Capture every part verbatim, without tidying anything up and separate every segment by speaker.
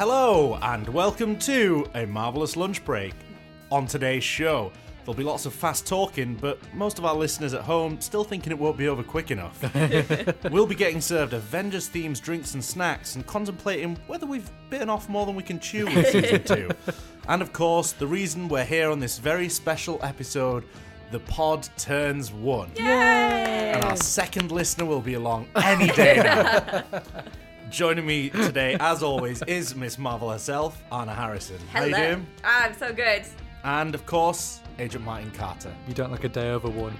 Speaker 1: Hello and welcome to A Marvellous Lunch Break. On today's show, there'll be lots of fast talking, but most of our listeners at home still thinking it won't be over quick enough. We'll be getting served Avengers-themed drinks and snacks and contemplating whether we've bitten off more than we can chew in Season two. And of course, the reason we're here on this very special episode, the pod turns one.
Speaker 2: Yay!
Speaker 1: And our second listener will be along any day now. Joining me today, as always, is Miss Marvel herself, Anna Harrison.
Speaker 2: Hello.
Speaker 1: How you doing?
Speaker 2: I'm so good.
Speaker 1: And, of course, Agent Martin Carter.
Speaker 3: You don't look a day over one.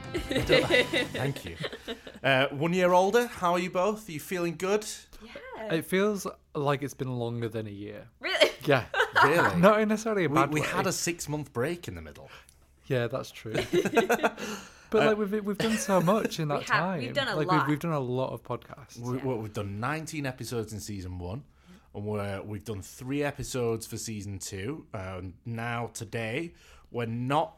Speaker 1: Thank you. Uh, one year older, how are you both? Are you feeling good?
Speaker 2: Yeah.
Speaker 3: It feels like it's been longer than a year.
Speaker 2: Really?
Speaker 3: Yeah.
Speaker 1: Really?
Speaker 3: Not necessarily a
Speaker 1: we,
Speaker 3: bad
Speaker 1: we
Speaker 3: way.
Speaker 1: had a six-month break in the middle.
Speaker 3: Yeah, that's true. But like we've we've done so much in that
Speaker 2: We have-
Speaker 3: time.
Speaker 2: we've done a
Speaker 3: like
Speaker 2: lot.
Speaker 3: We've, we've done a lot of podcasts.
Speaker 1: We,
Speaker 2: Yeah.
Speaker 1: well, we've done nineteen episodes in season one, and we're, we've done three episodes for season two. Uh, now, today, we're not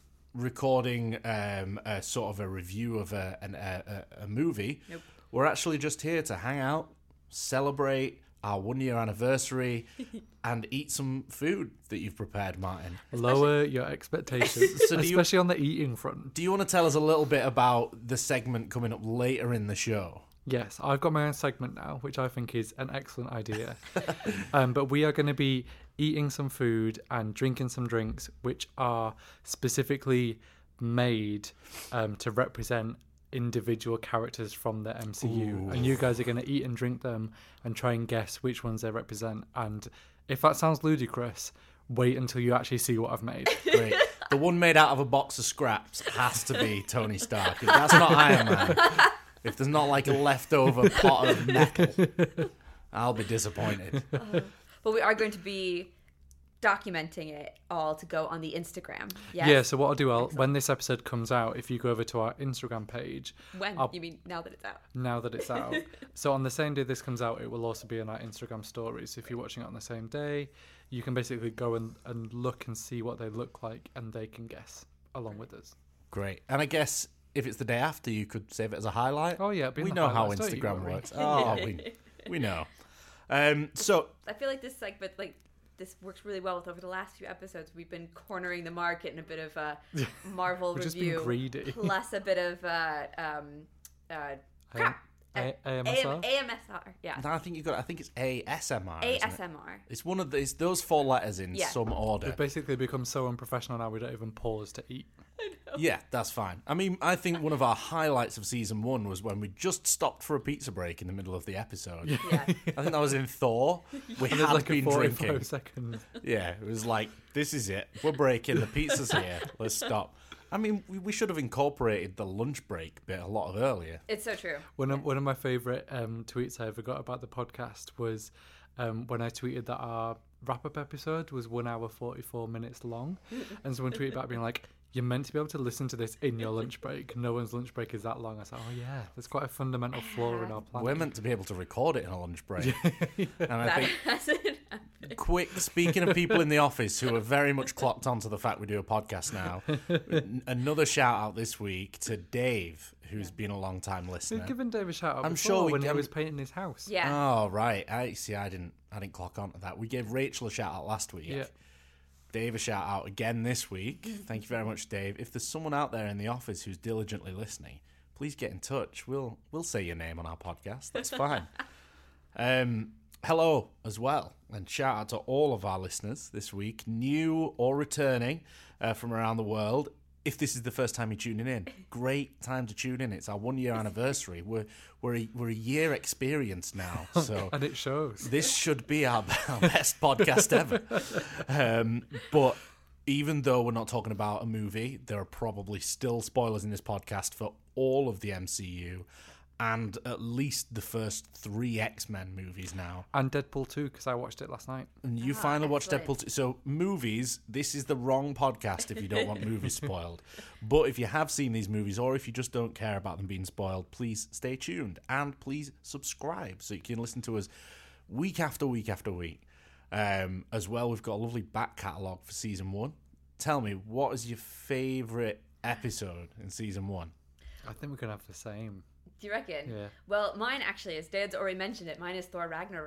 Speaker 1: recording um, a sort of a review of a, an, a, a, a movie.
Speaker 2: Nope.
Speaker 1: We're actually just here to hang out, celebrate our one-year anniversary, and eat some food that you've prepared, Martin.
Speaker 3: Lower your expectations,
Speaker 1: So do you-
Speaker 3: especially on the eating front.
Speaker 1: Do you want to tell us a little bit about the segment coming up later in the show?
Speaker 3: Yes, I've got my own segment now, which I think is an excellent idea. um, but we are going to be eating some food and drinking some drinks, which are specifically made um, to represent individual characters from the M C U.
Speaker 1: Ooh.
Speaker 3: And you guys are going to eat and drink them and try and guess which ones they represent. And if that sounds ludicrous, wait until you actually see what I've made.
Speaker 1: Great. The one made out of a box of scraps has to be Tony Stark. If that's not Iron Man, if there's not like a leftover pot of metal, I'll be disappointed.
Speaker 2: But we are going to be documenting it all to go on the Instagram. Yes?
Speaker 3: Yeah, so what I'll do, I'll, when this episode comes out, if you go over to our Instagram page,
Speaker 2: When?
Speaker 3: I'll-
Speaker 2: You mean now that it's out?
Speaker 3: now that it's out. So on the same day this comes out, it will also be in our Instagram stories. So if you're watching it on the same day, you can basically go and, and look and see what they look like, and they can guess along with us.
Speaker 1: Great. And I guess if it's the day after, you could save it as a highlight.
Speaker 3: Oh yeah, it'll be in
Speaker 1: We
Speaker 3: the
Speaker 1: know how
Speaker 3: highlights, don't you
Speaker 1: Instagram
Speaker 3: worry.
Speaker 1: works. Oh, we, we know. Um, so,
Speaker 2: I feel like this segment, like, this works really well with over the last few episodes. We've been cornering the market in a bit of a Marvel
Speaker 3: We've just
Speaker 2: review.
Speaker 3: been greedy.
Speaker 2: Plus a bit of uh, um, uh, crap.
Speaker 3: A-
Speaker 2: Uh,
Speaker 3: A M S R?
Speaker 2: A M S R. Yeah.
Speaker 1: I think you got. I think it's A S M R.
Speaker 2: A
Speaker 1: isn't
Speaker 2: S
Speaker 1: it?
Speaker 2: M R.
Speaker 1: It's one of the, it's those four letters in
Speaker 2: Yeah.
Speaker 1: some order.
Speaker 3: We've basically become so unprofessional now we don't even pause to eat.
Speaker 1: Yeah, that's fine. I mean, I think one of our highlights of season one was when we just stopped for a pizza break in the middle of the episode.
Speaker 2: Yeah.
Speaker 1: I think that was in Thor. We
Speaker 3: And there's
Speaker 1: had
Speaker 3: like
Speaker 1: been
Speaker 3: a forty-five
Speaker 1: drinking.
Speaker 3: seconds.
Speaker 1: Yeah, it was like, this is it. We're breaking. The pizza's here. Let's stop. I mean, we, we should have incorporated the lunch break bit a lot of earlier.
Speaker 2: It's so true.
Speaker 3: One of, one of my favourite um, tweets I ever got about the podcast was um, when I tweeted that our wrap-up episode was one hour forty-four minutes long. And someone tweeted back being like, you're meant to be able to listen to this in your lunch break. No one's lunch break is that long. I was like, oh yeah, there's quite a fundamental flaw in our plan.
Speaker 1: We're meant to be able to record it in a lunch break. And I
Speaker 2: That
Speaker 1: think,
Speaker 2: hasn't happened.
Speaker 1: quick, speaking of people in the office who are very much clocked onto the fact we do a podcast now, n- another shout out this week to Dave, who's been a long time listener.
Speaker 3: We've given Dave a shout out
Speaker 1: I'm
Speaker 3: before
Speaker 1: sure we
Speaker 3: when
Speaker 1: can-
Speaker 3: he was painting his house.
Speaker 2: Yeah.
Speaker 1: Oh right, I see. I didn't. I didn't clock on to that. We gave Rachel a shout out last week.
Speaker 3: Yeah.
Speaker 1: Dave a shout out again this week. Thank you very much, Dave. If there's someone out there in the office who's diligently listening, please get in touch. We'll we'll say your name on our podcast. That's fine. um, hello as well, and shout out to all of our listeners this week, new or returning uh, from around the world. If this is the first time you're tuning in, great time to tune in. It's our one year anniversary. We're we're a, we're a year experienced now, so
Speaker 3: And it shows.
Speaker 1: this should be our, our best podcast ever. Um, but even though we're not talking about a movie, there are probably still spoilers in this podcast for all of the M C U and at least the first three X-Men movies now.
Speaker 3: And Deadpool two, because I watched it last night.
Speaker 1: And you
Speaker 2: Ah,
Speaker 1: finally watched
Speaker 2: excellent.
Speaker 1: Deadpool two. So movies, this is the wrong podcast if you don't want movies spoiled. But if you have seen these movies or if you just don't care about them being spoiled, please stay tuned and please subscribe so you can listen to us week after week after week. Um, as well, we've got a lovely back catalogue for season one. Tell me, what is your favourite episode in season one?
Speaker 3: I think we're going to have the same.
Speaker 2: Do you reckon?
Speaker 3: Yeah.
Speaker 2: Well, mine actually is, Dad's already mentioned it, mine is Thor Ragnarok.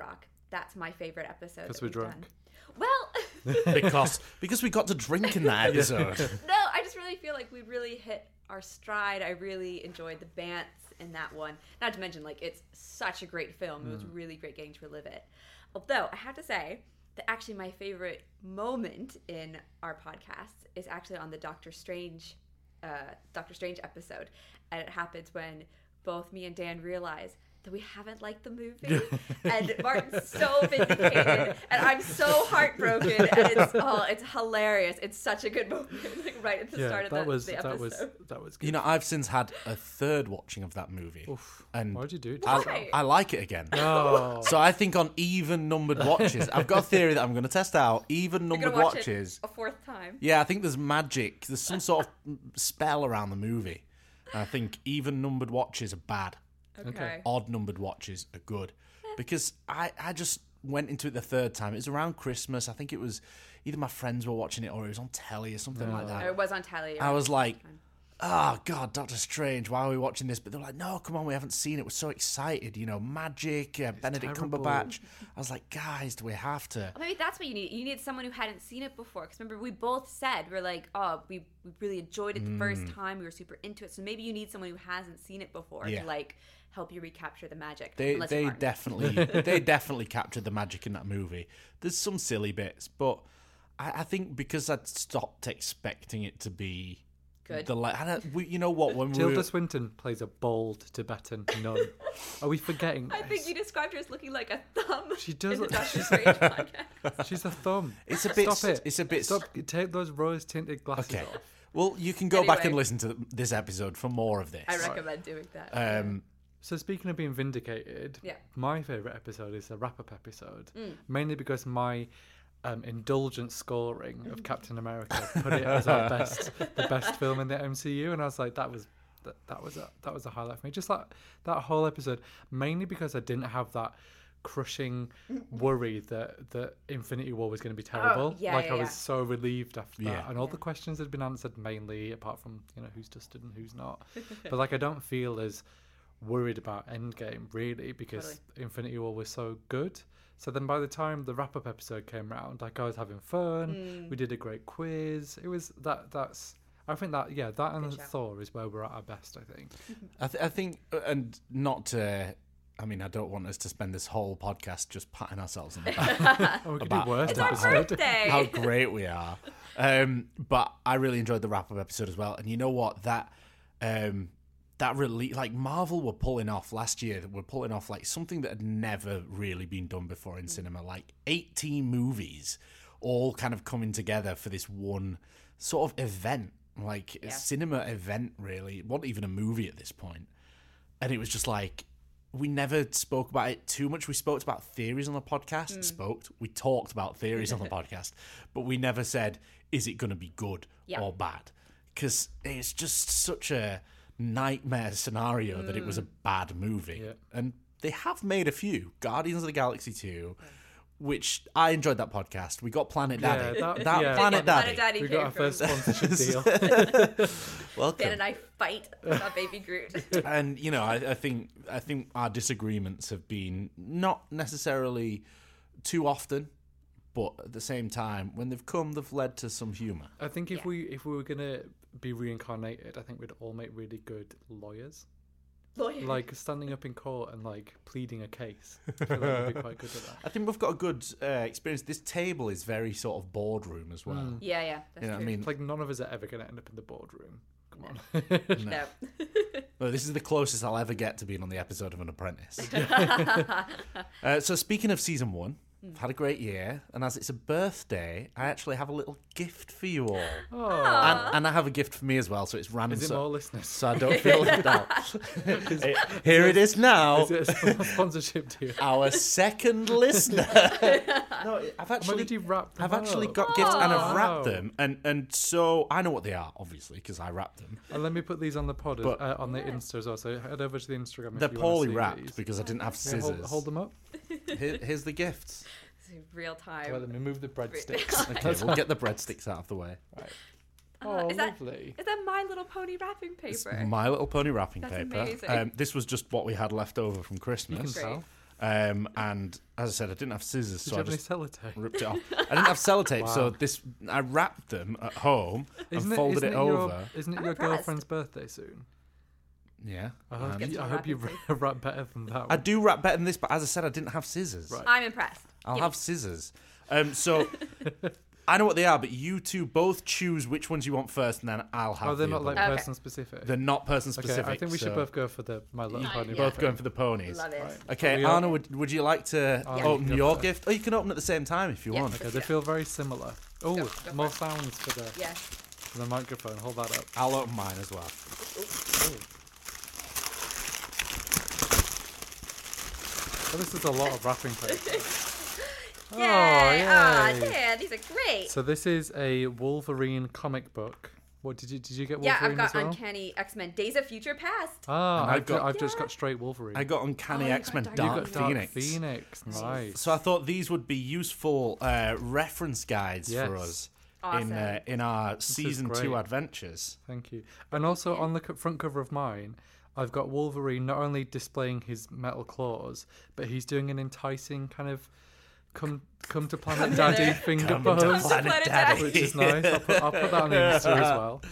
Speaker 2: that's my favorite episode.
Speaker 3: Because
Speaker 2: that
Speaker 3: we're
Speaker 2: we've
Speaker 3: drunk.
Speaker 2: done. Well,
Speaker 1: because because we got to drink in that episode.
Speaker 2: no, I just really feel like we really hit our stride. I really enjoyed the bants in that one. Not to mention, like, it's such a great film. It was really great getting to relive it. Although, I have to say that actually my favorite moment in our podcast is actually on the Doctor Strange, uh, Doctor Strange episode. And it happens when both me and Dan realize that we haven't liked the movie, and Martin's so vindicated, and I'm so heartbroken, and it's oh, it's hilarious. It's such a good moment, like right at the
Speaker 3: Yeah,
Speaker 2: start of
Speaker 3: that
Speaker 2: the,
Speaker 3: was
Speaker 2: the
Speaker 3: that
Speaker 2: episode.
Speaker 3: was that was good.
Speaker 1: You know, I've since had a third watching of that movie.
Speaker 3: Oof.
Speaker 1: And
Speaker 3: Why'd you do it?
Speaker 2: Why?
Speaker 1: I, I like it again.
Speaker 3: Oh.
Speaker 1: So I think on even numbered watches, I've got a theory that I'm going to test out. Even
Speaker 2: You're
Speaker 1: numbered
Speaker 2: gonna watch
Speaker 1: watches.
Speaker 2: it a fourth time.
Speaker 1: Yeah, I think there's magic. There's some sort of spell around the movie. And I think even numbered watches are bad.
Speaker 2: Okay.
Speaker 3: Okay.
Speaker 1: Odd numbered watches are good. Because I, I just went into it the third time. It was around Christmas. I think it was either my friends were watching it or it was on telly or something like
Speaker 2: Oh,
Speaker 1: that.
Speaker 2: it was on telly.
Speaker 1: I
Speaker 2: right?
Speaker 1: was like, oh, God, Doctor Strange, why are we watching this? But they're like, no, come on, we haven't seen it. We're so excited. You know, magic, uh, Benedict
Speaker 3: terrible.
Speaker 1: Cumberbatch. I was like, guys, do we have to?
Speaker 2: Well, maybe that's what you need. You need someone who hadn't seen it before. Because remember, we both said, we're like, oh, we, we really enjoyed it the first time. We were super into it. So maybe you need someone who hasn't seen it before
Speaker 1: Yeah.
Speaker 2: to, like, help you recapture the magic.
Speaker 1: They
Speaker 2: Unless
Speaker 1: they
Speaker 2: you're Martin.
Speaker 1: definitely they definitely captured the magic in that movie. There's some silly bits, but I, I think because I'd stopped expecting it to be
Speaker 2: Good.
Speaker 1: The like, I don't, we, you know what? When we
Speaker 3: Tilda
Speaker 1: were,
Speaker 3: Swinton plays a bold Tibetan nun. Are we forgetting
Speaker 2: I think
Speaker 3: this?
Speaker 2: you described her as looking like a thumb.
Speaker 3: She does
Speaker 2: in the
Speaker 3: look-
Speaker 2: Doctor
Speaker 3: she's-
Speaker 2: Strange podcast.
Speaker 3: She's a thumb.
Speaker 1: It's a bit.
Speaker 3: Stop it.
Speaker 1: It's a bit.
Speaker 3: Stop. Take those rose tinted glasses
Speaker 1: Okay.
Speaker 3: off.
Speaker 1: Well, you can go back and
Speaker 2: Anyway.
Speaker 1: listen to this episode for more of this.
Speaker 2: I recommend doing that.
Speaker 1: Um,
Speaker 3: So speaking of being vindicated,
Speaker 2: Yeah.
Speaker 3: my favourite episode is the wrap-up episode,
Speaker 2: Mm.
Speaker 3: mainly because my um, indulgent scoring of Captain America put it as our best, the best film in the M C U, and I was like, that was that, that was a that was a highlight for me. Just like that whole episode, mainly because I didn't have that crushing worry that that Infinity War was going to be terrible.
Speaker 2: Oh, yeah,
Speaker 3: like
Speaker 2: yeah,
Speaker 3: I was
Speaker 2: yeah.
Speaker 3: so relieved after that,
Speaker 1: Yeah.
Speaker 3: and all the
Speaker 2: Yeah.
Speaker 3: questions had been answered mainly, apart from you know who's dusted and who's not. But like I don't feel as worried about Endgame really because
Speaker 2: Totally.
Speaker 3: Infinity War was so good. So then by the time the wrap up episode came round, like I was having fun.
Speaker 2: Mm.
Speaker 3: We did a great quiz. It was that that's I think that yeah, that and
Speaker 2: Good shout.
Speaker 3: Thor is where we're at our best, I think.
Speaker 1: I, th- I think, uh, and not to. I mean, I don't want us to spend this whole podcast just patting ourselves on the back.
Speaker 3: Oh, we could
Speaker 1: About-
Speaker 3: do worse
Speaker 2: It's our
Speaker 3: episode.
Speaker 2: birthday.
Speaker 1: how great we are. Um, but I really enjoyed the wrap up episode as well. And you know what? That um, that really like Marvel were pulling off last year. That were pulling off like something that had never really been done before in cinema. Like eighteen movies, all kind of coming together for this one sort of event, like a
Speaker 2: Yeah.
Speaker 1: cinema event. Really, it wasn't even a movie at this point. And it was just like. We never spoke about it too much. We spoke about theories on the podcast.
Speaker 2: Mm.
Speaker 1: Spoke. We talked about theories on the podcast, but we never said, is it going to be good
Speaker 2: Yeah.
Speaker 1: or bad? Because it's just such a nightmare scenario that it was a bad movie.
Speaker 3: Yeah.
Speaker 1: And they have made a few. Guardians of the Galaxy two, which I enjoyed that podcast. We got Planet
Speaker 3: Yeah,
Speaker 1: Daddy.
Speaker 3: that-
Speaker 1: that
Speaker 3: yeah.
Speaker 1: Planet
Speaker 2: Planet
Speaker 1: Daddy.
Speaker 2: Daddy
Speaker 3: We
Speaker 2: came
Speaker 3: got our
Speaker 2: from
Speaker 3: first sponsorship deal.
Speaker 1: Welcome.
Speaker 2: Dan and I fight about Baby Groot.
Speaker 1: And you know, I, I think I think our disagreements have been not necessarily too often, but at the same time, when they've come, they've led to some humour.
Speaker 3: I think if
Speaker 2: Yeah.
Speaker 3: we if we were gonna be reincarnated, I think we'd all make really good lawyers.
Speaker 2: Lawyer.
Speaker 3: Like standing up in court and like pleading a case. I feel like we'd be quite good at that.
Speaker 1: I think we've got a good uh, experience. This table is very sort of boardroom as well.
Speaker 3: Mm.
Speaker 2: yeah, yeah. That's
Speaker 1: You know what I
Speaker 2: true.
Speaker 1: mean?
Speaker 3: It's like none of us are ever gonna end up in the boardroom. Come on.
Speaker 2: No.
Speaker 1: Well, this is the closest I'll ever get to being on the episode of An Apprentice. uh, so speaking of season one, I've had a great year, and as it's a birthday, I actually have a little gift for you all.
Speaker 3: Oh,
Speaker 1: And, and I have a gift for me as well, so it's random.
Speaker 3: is it
Speaker 1: so,
Speaker 3: more listeners?
Speaker 1: so I don't feel left out. Here it is now.
Speaker 3: Is it a sponsorship deal?
Speaker 1: Our second listener. No, I've
Speaker 3: When
Speaker 1: actually,
Speaker 3: did you wrap them
Speaker 1: I've actually
Speaker 3: up?
Speaker 1: got gifts and I've
Speaker 3: Oh.
Speaker 1: wrapped them, and and so I know what they are, obviously, because I wrapped them.
Speaker 3: And let me put these on the pod, as-
Speaker 1: But-
Speaker 3: uh, on the Insta as well. So head over to the Instagram.
Speaker 1: They're
Speaker 3: if you
Speaker 1: poorly
Speaker 3: wanna see
Speaker 1: wrapped
Speaker 3: these.
Speaker 1: because I didn't have
Speaker 3: Yeah,
Speaker 1: scissors.
Speaker 3: hold, hold them up.
Speaker 1: Here, here's the gifts.
Speaker 2: Real time.
Speaker 3: Well, let me move the breadsticks.
Speaker 1: Okay, we'll get the breadsticks out of the way.
Speaker 3: Oh,
Speaker 2: is that-
Speaker 3: lovely.
Speaker 2: Is that My Little Pony wrapping
Speaker 1: It's
Speaker 2: paper?
Speaker 1: My Little Pony wrapping
Speaker 2: That's
Speaker 1: paper.
Speaker 2: amazing.
Speaker 1: Um, this was just what we had left over from
Speaker 3: You can
Speaker 1: Christmas.
Speaker 2: Great.
Speaker 3: tell.
Speaker 1: Um, and as I said, I didn't have scissors,
Speaker 3: Did
Speaker 1: so
Speaker 3: you
Speaker 1: I
Speaker 3: have any
Speaker 1: just
Speaker 3: sellotape?
Speaker 1: ripped it off. I didn't have sellotape, so
Speaker 3: Wow.
Speaker 1: this I wrapped them at home
Speaker 3: Isn't
Speaker 1: and
Speaker 3: it,
Speaker 1: folded
Speaker 3: isn't
Speaker 1: it,
Speaker 3: it your,
Speaker 1: over.
Speaker 3: Isn't it
Speaker 2: I'm
Speaker 3: your
Speaker 2: impressed.
Speaker 3: girlfriend's birthday soon?
Speaker 1: Yeah.
Speaker 3: I hope,
Speaker 1: and-
Speaker 2: Get
Speaker 3: you, I
Speaker 2: some
Speaker 3: hope you
Speaker 2: wrapping
Speaker 3: wrap better than that one.
Speaker 1: I do wrap better than this, but as I said, I didn't have scissors.
Speaker 3: Right.
Speaker 2: I'm impressed.
Speaker 1: I'll
Speaker 2: Give
Speaker 1: have scissors. Um, so I know what they are, but you two both choose which ones you want first, and then I'll have.
Speaker 3: Oh, they're
Speaker 1: the
Speaker 3: not
Speaker 1: other
Speaker 3: like
Speaker 1: one.
Speaker 2: Okay.
Speaker 3: person specific.
Speaker 1: They're not person
Speaker 3: Okay,
Speaker 1: specific.
Speaker 3: I think we should
Speaker 1: so
Speaker 3: both go for the My Little
Speaker 2: Nice.
Speaker 3: Pony.
Speaker 2: Yeah.
Speaker 1: both
Speaker 3: thing.
Speaker 1: going for the ponies.
Speaker 2: Love it.
Speaker 3: Right.
Speaker 1: Okay,
Speaker 3: We all-
Speaker 1: Anna, would, would you like to
Speaker 3: I'll
Speaker 1: open
Speaker 3: go
Speaker 1: your
Speaker 3: first.
Speaker 1: gift? Oh, you can open at the same time if you
Speaker 2: Yeah.
Speaker 1: want.
Speaker 3: Okay,
Speaker 2: Let's
Speaker 3: they
Speaker 2: do it.
Speaker 3: feel very similar. Oh,
Speaker 2: Go- go
Speaker 3: more
Speaker 2: for
Speaker 3: sounds for the,
Speaker 2: Yes.
Speaker 3: for the microphone. Hold that up.
Speaker 1: I'll open mine as well.
Speaker 3: Oh, this is a lot of wrapping paper. Oh,
Speaker 2: Yay! Ah,
Speaker 3: yay.
Speaker 2: yeah, these are great.
Speaker 3: So this is a Wolverine comic book. What did you did you get
Speaker 2: yeah,
Speaker 3: Wolverine
Speaker 2: I've got
Speaker 3: as well?
Speaker 2: Uncanny X-Men Days of Future Past.
Speaker 3: Ah,
Speaker 1: And
Speaker 3: I've,
Speaker 1: I've got-
Speaker 3: got, I've just
Speaker 2: Yeah.
Speaker 3: got straight Wolverine.
Speaker 1: I got Uncanny
Speaker 2: Oh, you got
Speaker 1: X-Men
Speaker 2: Dark
Speaker 3: you
Speaker 1: Dark,
Speaker 3: got Dark
Speaker 1: Phoenix.
Speaker 3: Phoenix. Nice.
Speaker 1: So I thought these would be useful uh, reference guides for
Speaker 3: Yes.
Speaker 1: us
Speaker 2: Awesome.
Speaker 1: in uh, in our season two
Speaker 3: great.
Speaker 1: adventures.
Speaker 3: Thank you. And also on the co- front cover of mine, I've got Wolverine not only displaying his metal claws, but he's doing an enticing kind of come come to Planet
Speaker 2: Come
Speaker 3: Daddy
Speaker 2: there.
Speaker 3: finger
Speaker 1: Come to
Speaker 3: pose,
Speaker 1: Planet
Speaker 2: Planet
Speaker 1: Daddy.
Speaker 2: Daddy.
Speaker 3: which is nice. I'll put, I'll put that on the Insta as well.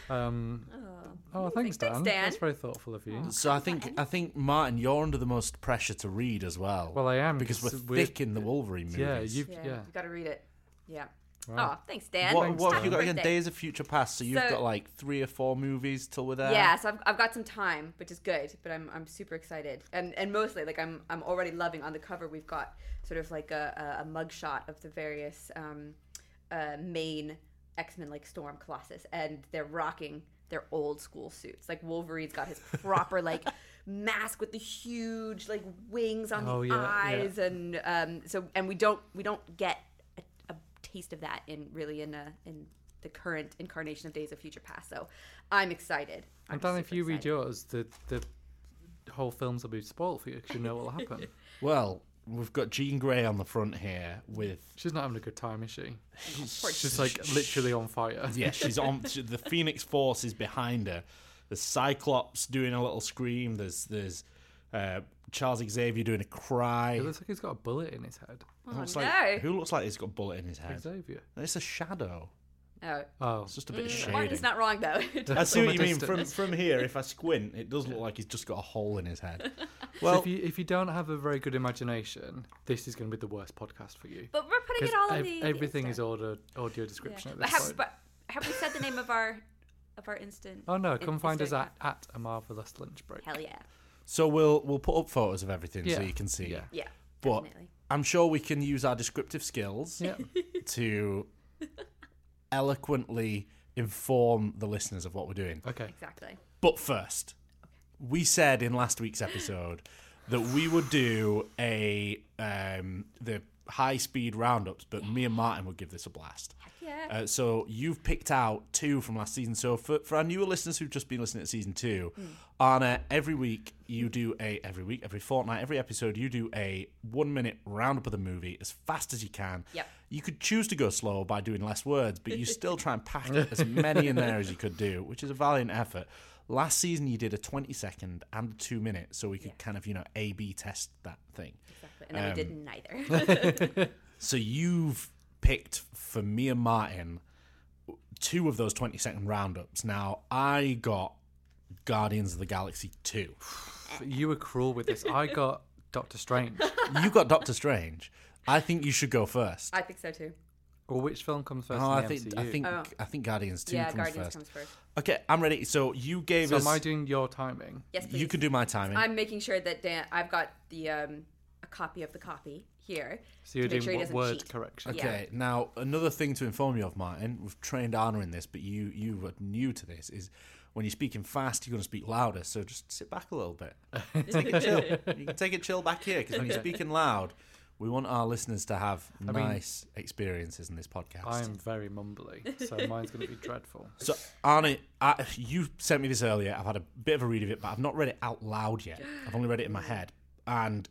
Speaker 3: Um,
Speaker 2: Oh,
Speaker 3: oh,
Speaker 2: amazing.
Speaker 3: thanks, Dan.
Speaker 2: Dan.
Speaker 3: That's very thoughtful of you.
Speaker 1: So I think I think Martin, you're under the most pressure to read as well.
Speaker 3: Well, I am
Speaker 1: because we're
Speaker 3: we're-
Speaker 1: thick in the Wolverine movies.
Speaker 3: Yeah, you've
Speaker 2: Yeah,
Speaker 3: yeah.
Speaker 2: you got to read it. Yeah.
Speaker 3: Right.
Speaker 2: Oh, thanks, Dan.
Speaker 1: What,
Speaker 3: Thanks,
Speaker 1: what have
Speaker 3: Dan.
Speaker 1: you got again?
Speaker 2: Birthday.
Speaker 1: Days of Future Past. So you've
Speaker 2: So-
Speaker 1: got like three or four movies till we're there.
Speaker 2: Yeah, so I've, I've got some time, which is good, but I'm I'm super excited, and and mostly like I'm I'm already loving on the cover. We've got sort of like a a, a mug shot of the various um, uh, main X-Men like Storm, Colossus, and they're rocking their old school suits. Like Wolverine's got his proper like mask with the huge like wings on
Speaker 3: Oh,
Speaker 2: the
Speaker 3: yeah, yeah.
Speaker 2: eyes, and um so and we don't we don't get a, a taste of that in really in a in the current incarnation of Days of Future Past. So I'm excited. I'm
Speaker 3: And Dan, if
Speaker 2: super
Speaker 3: you read
Speaker 2: excited.
Speaker 3: yours, the the whole films will be spoiled for you because you know what will happen.
Speaker 1: Well, we've got Jean Grey on the front here with.
Speaker 3: She's not having a good time, is she?
Speaker 2: Poor
Speaker 3: She's like literally on fire.
Speaker 1: Yeah, she's on. she- the Phoenix Force is behind her. There's Cyclops doing a little scream. There's there's uh, Charles Xavier doing a cry.
Speaker 3: It looks like he's got a bullet in his head.
Speaker 2: Oh,
Speaker 1: Looks
Speaker 2: no.
Speaker 1: like, who looks like he's got a bullet in his head?
Speaker 3: Xavier.
Speaker 1: It's a shadow.
Speaker 2: Oh.
Speaker 3: Oh,
Speaker 1: It's just a bit
Speaker 2: Mm,
Speaker 1: shady.
Speaker 2: Martin's not wrong though.
Speaker 1: I see
Speaker 3: From
Speaker 1: what
Speaker 3: a
Speaker 1: you mean. From
Speaker 3: distance.
Speaker 1: from here, if I squint, it does look like he's just got a hole in his head.
Speaker 3: so
Speaker 1: Well,
Speaker 3: if you if you don't have a very good imagination, this is going to be the worst podcast for you.
Speaker 2: But we're putting
Speaker 3: 'Cause
Speaker 2: it all in
Speaker 3: ev-
Speaker 2: the
Speaker 3: everything
Speaker 2: the
Speaker 3: is audio audio description
Speaker 2: Yeah.
Speaker 3: at
Speaker 2: But
Speaker 3: this
Speaker 2: have,
Speaker 3: point.
Speaker 2: but have we said the name of our of our instant?
Speaker 3: Oh no, come
Speaker 2: in-
Speaker 3: find us
Speaker 2: Instagram?
Speaker 3: at, at a marvelous lunch break.
Speaker 2: Hell yeah,
Speaker 1: so we'll we'll put up photos of everything so
Speaker 3: Yeah.
Speaker 1: you can see.
Speaker 3: Yeah.
Speaker 2: yeah,
Speaker 1: But
Speaker 2: definitely.
Speaker 1: I'm sure we can use our descriptive skills
Speaker 3: Yeah.
Speaker 1: to eloquently inform the listeners of what we're doing.
Speaker 3: Okay.
Speaker 2: Exactly.
Speaker 1: But first, we said in last week's episode that we would do a um, the high speed roundups, but me and Martin would give this a blast.
Speaker 2: Yeah.
Speaker 1: Uh, so you've picked out two from last season. So for, for our newer listeners who've just been listening to season two,
Speaker 2: Mm.
Speaker 1: Anna, every week you do a every week, every fortnight, every episode you do a one minute roundup of the movie as fast as you can.
Speaker 2: Yep.
Speaker 1: You could choose to go slow by doing less words, but you still try and pack as many in there as you could do, which is a valiant effort. Last season you did a twenty second and a two minute, so we could
Speaker 2: Yeah.
Speaker 1: kind of you know A B test that thing.
Speaker 2: Exactly. And then we
Speaker 1: Um,
Speaker 2: did neither.
Speaker 1: So you've picked for me and Martin two of those twenty second roundups. Now I got Guardians of the Galaxy two.
Speaker 3: You were cruel with this. I got Doctor Strange.
Speaker 1: You got Doctor Strange. I think you should go first.
Speaker 2: I think so too.
Speaker 3: Well, which film comes first
Speaker 1: Oh,
Speaker 3: in
Speaker 1: I
Speaker 3: the
Speaker 1: think
Speaker 3: M C U?
Speaker 1: I think
Speaker 2: Oh.
Speaker 1: I think Guardians two
Speaker 2: Yeah,
Speaker 1: comes
Speaker 2: Guardians
Speaker 1: first.
Speaker 2: comes first.
Speaker 1: Okay, I'm ready. So you gave
Speaker 3: So
Speaker 1: us.
Speaker 3: am I doing your timing?
Speaker 2: Yes, please.
Speaker 1: you can do my timing.
Speaker 2: I'm making sure that Dan. I've got the um a copy of the copy here.
Speaker 3: So you're
Speaker 2: to make
Speaker 3: doing
Speaker 2: sure he
Speaker 3: what
Speaker 2: doesn't
Speaker 3: word
Speaker 2: cheat.
Speaker 3: correction?
Speaker 2: Yeah.
Speaker 1: Okay, now another thing to inform you of, Martin, we've trained Anna in this, but you you were new to this, is when you're speaking fast, you're going to speak louder, so just sit back a little bit. Take it chill. You can take it chill back here, because when you're speaking loud, we want our listeners to have
Speaker 3: I mean-
Speaker 1: nice experiences in this podcast.
Speaker 3: I am very mumbly, so mine's going to be dreadful.
Speaker 1: So, Arnie, I, you sent me this earlier. I've had a bit of a read of it, but I've not read it out loud yet. I've only read it in my head. And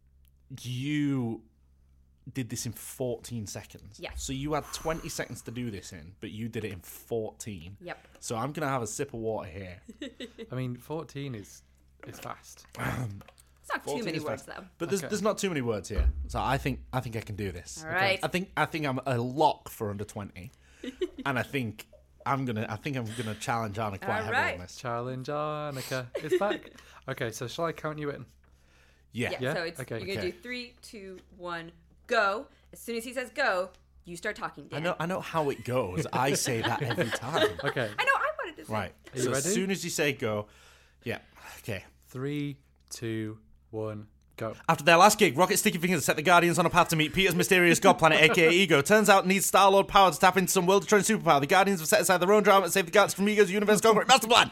Speaker 1: you did this in fourteen seconds.
Speaker 2: Yes.
Speaker 1: So you had twenty seconds to do this in, but you did it in fourteen.
Speaker 2: Yep.
Speaker 1: So I'm going to have a sip of water here.
Speaker 3: I mean, fourteen is is fast.
Speaker 2: It's It's not too
Speaker 1: fourteen
Speaker 2: many
Speaker 1: is
Speaker 2: words
Speaker 1: fast.
Speaker 2: though.
Speaker 1: But there's
Speaker 3: Okay.
Speaker 1: there's not too many words here, so I think I think I can do this.
Speaker 2: All right.
Speaker 1: I think I think I'm a lock for under twenty, and I think I'm gonna I think I'm gonna challenge Anna quite
Speaker 2: All
Speaker 1: heavily
Speaker 2: right.
Speaker 1: on this.
Speaker 3: Challenge Annika is back. Okay, so shall I count you in?
Speaker 1: Yeah.
Speaker 2: Yeah.
Speaker 3: Yeah?
Speaker 2: So it's
Speaker 3: Okay.
Speaker 2: you're gonna
Speaker 1: Okay.
Speaker 2: do three, two, one, go. As soon as he says go, you start talking. Dan.
Speaker 1: I know I know how it goes. I say that every time.
Speaker 3: Okay,
Speaker 2: I know. I wanted to say.
Speaker 1: Right.
Speaker 3: Are you
Speaker 1: So
Speaker 3: ready?
Speaker 1: as soon as you say go, yeah. Okay.
Speaker 3: three, two, one, go.
Speaker 1: After their last gig, Rocket Sticky Fingers set the Guardians on a path to meet Peter's mysterious god planet, aka Ego. Turns out needs Star-Lord power to tap into some world-destroying superpower. The Guardians have set aside their own drama to save the galaxy from Ego's universe-conquering master plan.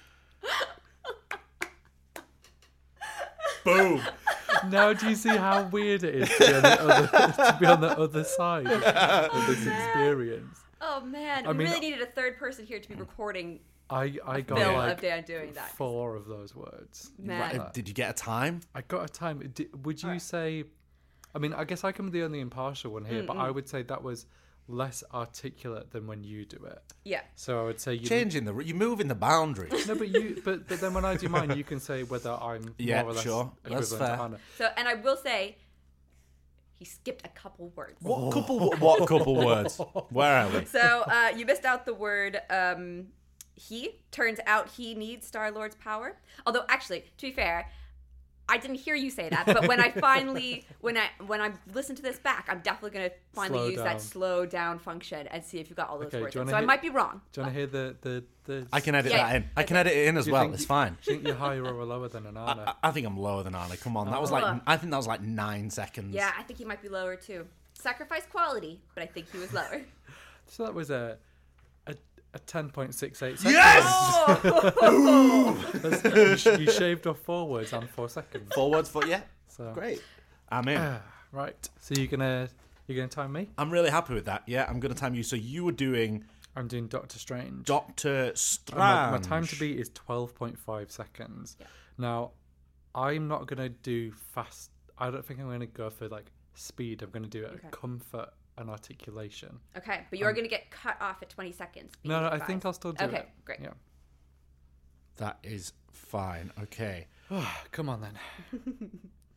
Speaker 1: Boom.
Speaker 3: Now do you see how weird it is to be on the other, to be on the other side of this experience?
Speaker 2: Oh man,
Speaker 3: I
Speaker 2: we
Speaker 3: mean-
Speaker 2: really needed a third person here to be recording
Speaker 3: I, I got
Speaker 2: film
Speaker 3: like
Speaker 2: of Dan doing that.
Speaker 3: four of those words.
Speaker 2: Man.
Speaker 1: Right,
Speaker 3: That.
Speaker 1: did you get a time?
Speaker 3: I got a time. Did, would you
Speaker 2: Alright.
Speaker 3: say? I mean, I guess I can be the only impartial one here, but I would say that was less articulate than when you do it.
Speaker 2: Yeah.
Speaker 3: So I would say you.
Speaker 1: Changing the you're moving the boundaries.
Speaker 3: No, but you. But but then when I do mine, you can say whether I'm
Speaker 1: Yeah,
Speaker 3: more or less
Speaker 1: sure. That's
Speaker 3: equivalent to
Speaker 1: fair.
Speaker 3: Anna.
Speaker 2: So, and I will say, he skipped a couple words.
Speaker 1: What couple? What couple words? Where are we?
Speaker 2: So uh, you missed out the word um, he. Turns out he needs Star-Lord's power. Although, actually, to be fair, I didn't hear you say that. But when I finally, when I when I listen to this back, I'm definitely going to finally
Speaker 3: Slow
Speaker 2: use
Speaker 3: down.
Speaker 2: that slow down function and see if you got all those
Speaker 3: Okay,
Speaker 2: words.
Speaker 3: do you
Speaker 2: in.
Speaker 3: wanna
Speaker 2: So I
Speaker 3: hear-
Speaker 2: might be wrong.
Speaker 3: Do you want to hear the the the?
Speaker 1: I can edit
Speaker 2: Yeah,
Speaker 1: that in. I
Speaker 2: okay.
Speaker 1: can edit it in as
Speaker 3: Do you
Speaker 1: well.
Speaker 3: think
Speaker 1: It's
Speaker 3: you-
Speaker 1: fine.
Speaker 3: Do you think you're higher or lower than an Anna?
Speaker 1: I, I think I'm lower than Anna. Come on, that was
Speaker 2: Oh.
Speaker 1: like I think that was like nine seconds.
Speaker 2: Yeah, I think he might be lower too. Sacrifice quality, but I think he was lower.
Speaker 3: So that was a a, a ten point six eight seconds.
Speaker 1: Yes!
Speaker 2: Oh!
Speaker 3: That's- you, sh- you shaved off four words and four seconds.
Speaker 1: Four words for yeah.
Speaker 3: So
Speaker 1: Great. I'm in.
Speaker 3: right. So you're gonna you're gonna time me?
Speaker 1: I'm really happy with that. Yeah, I'm gonna time you. So you were doing
Speaker 3: I'm doing Doctor Strange.
Speaker 1: Doctor
Speaker 3: And
Speaker 1: Strange.
Speaker 3: my, my time to beat is twelve point five seconds.
Speaker 2: Yeah.
Speaker 3: Now, I'm not gonna do fast. I don't think I'm gonna go for like speed. I'm gonna do it
Speaker 2: Okay.
Speaker 3: at comfort and articulation.
Speaker 2: Okay, but you're going to get cut off at twenty seconds. being
Speaker 3: No, no, I
Speaker 2: advised.
Speaker 3: think I'll still do
Speaker 2: Okay,
Speaker 3: it.
Speaker 2: great.
Speaker 3: Yeah.
Speaker 1: That is fine. Okay.
Speaker 3: Come on then.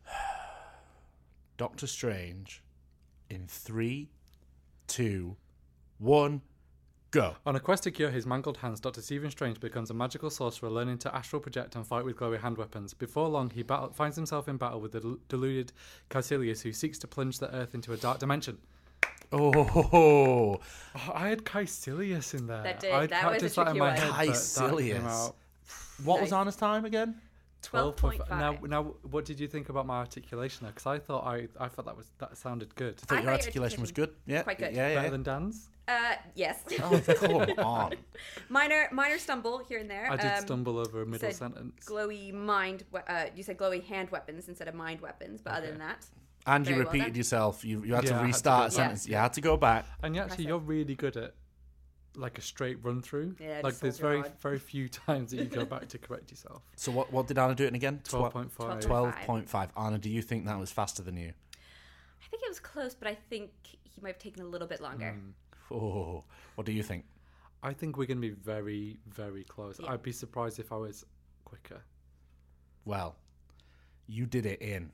Speaker 1: Doctor Strange in three, two, one, go.
Speaker 3: On a quest to cure his mangled hands, Doctor Stephen Strange becomes a magical sorcerer, learning to astral project and fight with glowy hand weapons. Before long, he battle- finds himself in battle with the del- deluded Caecilius, who seeks to plunge the Earth into a dark dimension.
Speaker 1: Oh,
Speaker 3: Oh, I had Caecilius in there.
Speaker 2: That did-
Speaker 3: I'd
Speaker 2: that was a
Speaker 3: practiced that in
Speaker 2: tricky
Speaker 3: my
Speaker 2: one.
Speaker 3: head, but that
Speaker 1: Caecilius.
Speaker 3: came out
Speaker 1: what was
Speaker 2: Nice.
Speaker 1: Anna's time again?
Speaker 2: twelve point five.
Speaker 3: Now, now, what did you think about my articulation? Because I thought I, I thought that was that sounded good.
Speaker 1: I thought
Speaker 2: I
Speaker 1: your
Speaker 2: thought your
Speaker 1: articulation was good. Yeah,
Speaker 2: quite good.
Speaker 1: Yeah, yeah.
Speaker 3: Better than Dan's.
Speaker 2: Uh, yes.
Speaker 1: Oh, come on.
Speaker 2: minor, minor stumble here and there.
Speaker 3: I did
Speaker 2: Um,
Speaker 3: stumble over a middle
Speaker 2: said
Speaker 3: sentence.
Speaker 2: Glowy mind. we- Uh, you said glowy hand weapons instead of mind weapons, but other
Speaker 3: Okay.
Speaker 2: than that,
Speaker 1: And you
Speaker 2: Very well
Speaker 1: repeated
Speaker 2: done.
Speaker 1: yourself. You you had
Speaker 3: Yeah, I
Speaker 1: to
Speaker 3: had to
Speaker 1: restart
Speaker 3: go
Speaker 1: a
Speaker 3: back.
Speaker 1: sentence. You had to go back.
Speaker 3: And you actually,
Speaker 2: Impressive.
Speaker 3: you're really good at like a straight run through.
Speaker 2: Yeah, just
Speaker 3: like there's
Speaker 2: soldier
Speaker 3: very
Speaker 2: on.
Speaker 3: very few times that you go back to correct yourself.
Speaker 1: So what what did Anna do it again?
Speaker 3: Twelve point five.
Speaker 1: Twelve point five. Anna, do you think that was faster than you?
Speaker 2: I think it was close, but I think he might have taken a little bit longer.
Speaker 3: Mm.
Speaker 1: Oh, what do you think?
Speaker 3: I think we're going to be very very close.
Speaker 2: Yeah.
Speaker 3: I'd be surprised if I was quicker.
Speaker 1: Well, you did it in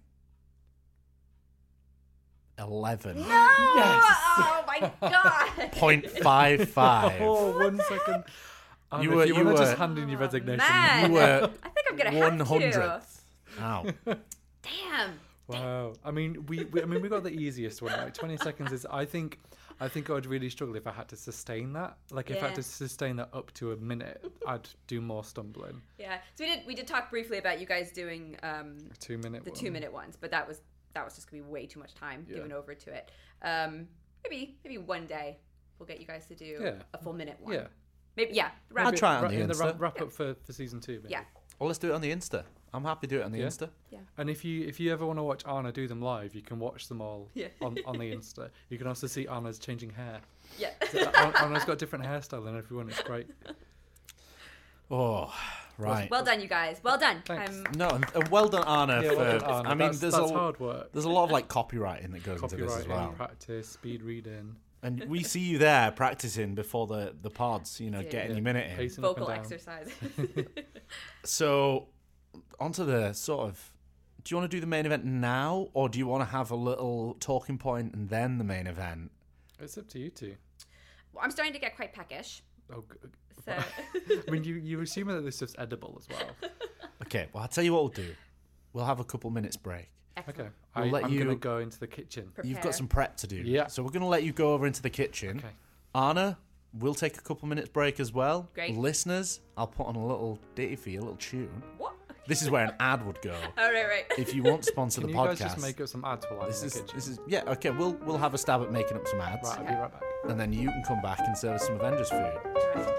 Speaker 1: eleven
Speaker 2: Oh my god!
Speaker 1: point five five.
Speaker 3: Oh, one second. Anna,
Speaker 1: You
Speaker 3: if
Speaker 1: were-
Speaker 3: you,
Speaker 1: you
Speaker 3: want to
Speaker 1: were-
Speaker 3: just hand in your
Speaker 2: Oh,
Speaker 3: resignation.
Speaker 2: man.
Speaker 1: You were
Speaker 2: I think I'm gonna
Speaker 1: one
Speaker 2: have to.
Speaker 1: hundredth. Ow.
Speaker 2: Damn.
Speaker 3: Wow. I mean, we, we I mean we got the easiest one. Like twenty seconds is. I think. I think I would really struggle if I had to sustain that. Like if I had
Speaker 2: Yeah.
Speaker 3: to sustain that up to a minute, I'd do more stumbling.
Speaker 2: Yeah. So we did we did talk briefly about you guys doing um,
Speaker 3: A two minute.
Speaker 2: the
Speaker 3: one.
Speaker 2: two minute ones, but that was that was just gonna be way too much time
Speaker 3: Yeah.
Speaker 2: given over to it. Um, maybe maybe one day we'll get you guys to do
Speaker 3: Yeah.
Speaker 2: a full minute one.
Speaker 3: Yeah.
Speaker 2: Maybe yeah. Wrap
Speaker 1: I'll
Speaker 2: it-
Speaker 1: try it on
Speaker 3: Ra-
Speaker 1: the
Speaker 3: in the
Speaker 1: Insta.
Speaker 3: wrap, wrap up for, for season two. Maybe.
Speaker 2: Yeah.
Speaker 1: Well, let's do it on the Insta. I'm happy to do it on the
Speaker 3: Yeah.
Speaker 1: Insta.
Speaker 3: And if you if you ever want to watch Anna do them live, you can watch them all
Speaker 2: Yeah.
Speaker 3: on, on the Insta. You can also see Anna's changing hair.
Speaker 2: Yeah.
Speaker 3: An- Anna's got different hairstyle than everyone. It's great.
Speaker 1: Oh, right.
Speaker 2: Well done, you guys. Well done.
Speaker 3: Thanks.
Speaker 2: I'm,
Speaker 1: No, and, and well done, Anna.
Speaker 3: Yeah,
Speaker 1: for,
Speaker 3: well done, Anna.
Speaker 1: I mean,
Speaker 3: that's,
Speaker 1: there's
Speaker 3: that's
Speaker 1: a
Speaker 3: hard work.
Speaker 1: there's a lot of like copywriting that goes into this as
Speaker 3: Copywriting,
Speaker 1: well.
Speaker 3: practice, speed reading,
Speaker 1: And we see you there practicing before the, the pods, you know,
Speaker 2: Yeah.
Speaker 1: getting
Speaker 3: Yeah.
Speaker 1: your minute in.
Speaker 3: pacing up and
Speaker 2: vocal
Speaker 3: down.
Speaker 2: exercise.
Speaker 1: So, onto the sort of do you want to do the main event now, or do you want to have a little talking point and then the main event?
Speaker 3: It's up to you two.
Speaker 2: Well, I'm starting to get quite peckish.
Speaker 3: Oh, g-
Speaker 2: So
Speaker 3: I mean, you you assume that this stuff's edible as well.
Speaker 1: Okay, well, I'll tell you what we'll do. We'll have a couple minutes break.
Speaker 2: excellent.
Speaker 3: Okay,
Speaker 1: We'll
Speaker 3: I,
Speaker 1: let
Speaker 3: I'm
Speaker 1: you-
Speaker 3: gonna go into the kitchen.
Speaker 2: Prepare.
Speaker 1: You've got some prep to do.
Speaker 3: Yeah.
Speaker 1: So we're going to let you go over into the kitchen.
Speaker 3: Okay.
Speaker 1: Anna, we'll take a couple minutes break as well.
Speaker 2: Great.
Speaker 1: Listeners, I'll put on a little ditty for you, a little tune.
Speaker 2: What?
Speaker 1: This is where an ad would go.
Speaker 2: Oh, right, right.
Speaker 1: If you want to sponsor
Speaker 3: Can
Speaker 1: the
Speaker 3: you
Speaker 1: podcast.
Speaker 3: guys just make up some ads while I'm
Speaker 1: this
Speaker 3: in
Speaker 1: is
Speaker 3: the kitchen?
Speaker 1: this is yeah, okay, we'll we'll have a stab at making up some ads.
Speaker 3: Right, I'll be right back.
Speaker 1: And then you can come back and serve us some Avengers food.
Speaker 2: Right.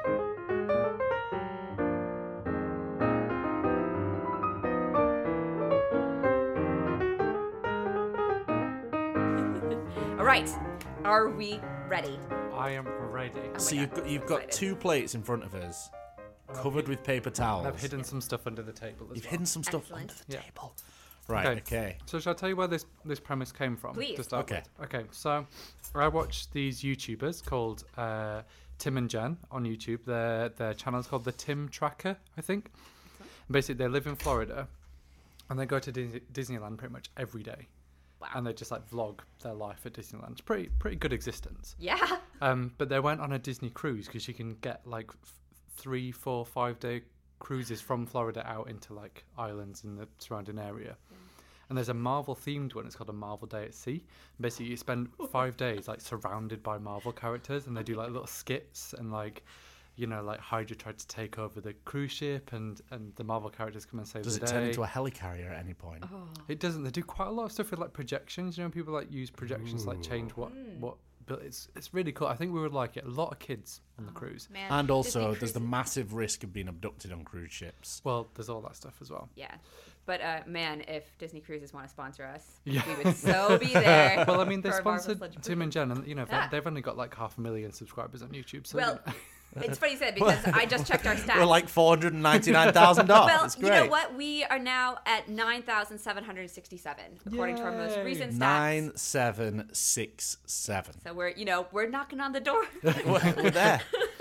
Speaker 2: All right. Are we ready?
Speaker 3: I am ready.
Speaker 2: Oh
Speaker 1: So
Speaker 2: my
Speaker 1: you've
Speaker 2: God,
Speaker 1: got you've
Speaker 2: I'm
Speaker 1: got
Speaker 2: excited.
Speaker 1: two plates in front of us, covered with paper towels.
Speaker 3: And I've hidden some stuff under the table as
Speaker 1: You've
Speaker 3: well.
Speaker 1: hidden some stuff
Speaker 2: Excellent.
Speaker 1: under the
Speaker 3: Yeah.
Speaker 1: table. Right,
Speaker 3: Okay.
Speaker 1: okay.
Speaker 3: So shall I tell you where this, this premise came from?
Speaker 2: Please.
Speaker 3: To start
Speaker 1: Okay.
Speaker 3: with? Okay, so I watched these YouTubers called uh, Tim and Jen on YouTube. Their their channel's called the Tim Tracker, I think. Basically, they live in Florida, and they go to Dis- Disneyland pretty much every day.
Speaker 2: Wow.
Speaker 3: And they just like vlog their life at Disneyland. It's pretty pretty good existence.
Speaker 2: Yeah.
Speaker 3: Um, but they went on a Disney cruise because you can get like f- three, four, five day cruises from Florida out into like islands in the surrounding area. And there's a Marvel themed one. It's called a Marvel Day at Sea. Basically, you spend five days like surrounded by Marvel characters, and they do like little skits and like, you know, like Hydra tried to take over the cruise ship, and and the Marvel characters come and save
Speaker 1: Does
Speaker 3: the
Speaker 1: it
Speaker 3: day.
Speaker 1: turn into a helicarrier at any point?
Speaker 2: Oh.
Speaker 3: It doesn't. They do quite a lot of stuff with like projections. You know, people like use projections to like change what
Speaker 2: Mm.
Speaker 3: what. But it's it's really cool. I think we would like it. A lot of kids on the
Speaker 2: Oh,
Speaker 3: cruise.
Speaker 2: man.
Speaker 1: And also,
Speaker 2: Disney
Speaker 1: there's the
Speaker 2: cruises-
Speaker 1: massive risk of being abducted on cruise ships.
Speaker 3: Well, there's all that stuff as well.
Speaker 2: Yeah. But uh, man, if Disney Cruises want to sponsor us,
Speaker 3: Yeah.
Speaker 2: we would so be there.
Speaker 3: Well, I mean, they
Speaker 2: for Marvel's
Speaker 3: sponsored
Speaker 2: Legend
Speaker 3: Tim and Jen, and you know,
Speaker 2: Ah.
Speaker 3: they've only got like half a million subscribers on YouTube. So
Speaker 2: Well,
Speaker 3: you know.
Speaker 2: it's funny you said because I just checked our stats.
Speaker 1: We're like four hundred ninety-nine thousand dollars.
Speaker 2: well,
Speaker 1: That's
Speaker 2: you
Speaker 1: great.
Speaker 2: know what? We are now at nine thousand seven hundred sixty-seven, according to our most
Speaker 3: Yay.
Speaker 2: recent stats.
Speaker 1: Nine seven six seven.
Speaker 2: So we're, you know, we're knocking on the door.
Speaker 1: we're, we're there.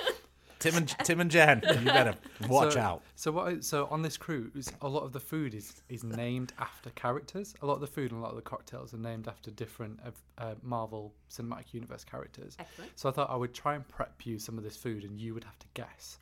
Speaker 1: Tim and Tim and Jen, you better watch
Speaker 3: so,
Speaker 1: out.
Speaker 3: So what? I- So on this cruise, a lot of the food is is named after characters. A lot of the food and a lot of the cocktails are named after different of uh, Marvel Cinematic Universe characters.
Speaker 2: Excellent.
Speaker 3: So I thought I would try and prep you some of this food, and you would have to guess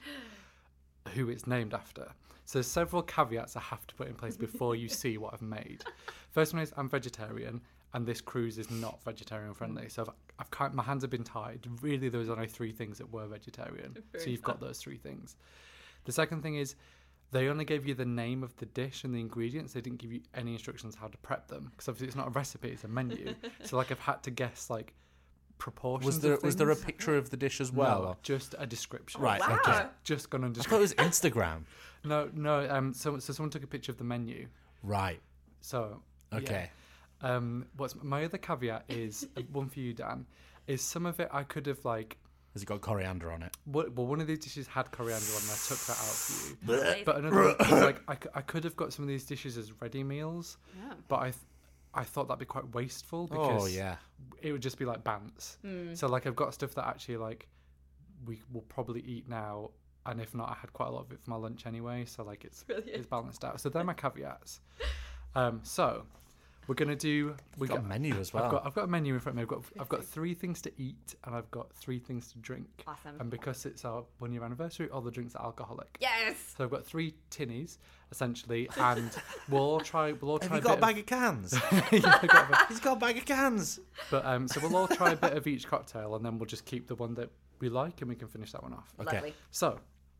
Speaker 3: who it's named after. So there's several caveats I have to put in place before you see what I've made. First one is I'm vegetarian, and this cruise is not vegetarian friendly. So I've, I've kind, my hands have been tied. Really, there was only three things that were vegetarian.
Speaker 2: Very
Speaker 3: so you've got those three things. The second thing is they only gave you the name of the dish and the ingredients. They didn't give you any instructions how to prep them, because obviously it's not a recipe, it's a menu. So like I've had to guess like proportions.
Speaker 1: Was there
Speaker 3: of
Speaker 1: was there a
Speaker 3: things.
Speaker 1: picture of the dish as well?
Speaker 3: No,
Speaker 1: or-
Speaker 3: just a description.
Speaker 1: Right,
Speaker 2: wow.
Speaker 1: okay.
Speaker 3: Just gone on
Speaker 1: I thought it
Speaker 3: description.
Speaker 1: was Instagram.
Speaker 3: No, no. Um, so so someone took a picture of the menu.
Speaker 1: Right.
Speaker 3: So yeah.
Speaker 1: Okay.
Speaker 3: Um, what's my other caveat is uh, one for you, Dan. Is some of it I could have like.
Speaker 1: Has it got coriander on it?
Speaker 3: What, well, one of these dishes had coriander on, and I took that out for you.
Speaker 2: Amazing.
Speaker 3: But another one is like I, c- I could have got some of these dishes as ready meals,
Speaker 2: Yeah.
Speaker 3: but I th- I thought that'd be quite wasteful because
Speaker 1: Oh yeah.
Speaker 3: it would just be like bants.
Speaker 2: Mm.
Speaker 3: So like I've got stuff that actually like we will probably eat now, and if not, I had quite a lot of it for my lunch anyway. So like it's
Speaker 2: Brilliant.
Speaker 3: it's balanced out. So they're my caveats. Um, so we're gonna do. We
Speaker 1: Got a menu as well.
Speaker 3: I've got I've got a menu in front of me. I've got I've got three things to eat, and I've got three things to drink.
Speaker 2: Awesome.
Speaker 3: And because it's our one year anniversary, all the drinks are alcoholic.
Speaker 2: Yes.
Speaker 3: So I've got three tinnies essentially, and we'll all try. We'll all
Speaker 1: Have
Speaker 3: try.
Speaker 1: you got a
Speaker 3: bit
Speaker 1: bag of cans?
Speaker 3: of, Yeah, I've got a bag.
Speaker 1: He's got a bag of cans.
Speaker 3: But um, so we'll all try a bit of each cocktail, and then we'll just keep the one that we like, and we can finish that one off.
Speaker 1: Okay.
Speaker 2: Lovely.
Speaker 3: So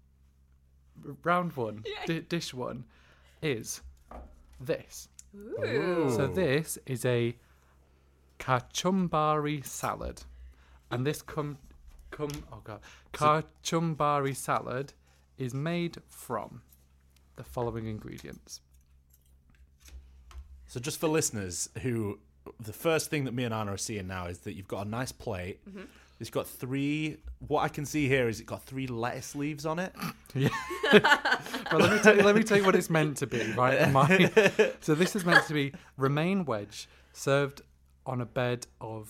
Speaker 3: r- round one,
Speaker 2: Yay.
Speaker 3: di- dish one, is this.
Speaker 2: Ooh.
Speaker 3: So
Speaker 1: Ooh.
Speaker 3: this is a kachumbari salad, and this come come oh god kachumbari salad is made from the following ingredients.
Speaker 1: So just for listeners who, the first thing that me and Anna are seeing now is that you've got a nice plate.
Speaker 2: Mm-hmm.
Speaker 1: It's got three. What I can see here is it got three lettuce leaves on it.
Speaker 3: Well, let me tell you, let me tell you what it's meant to be, right? My, so this is meant to be romaine wedge served on a bed of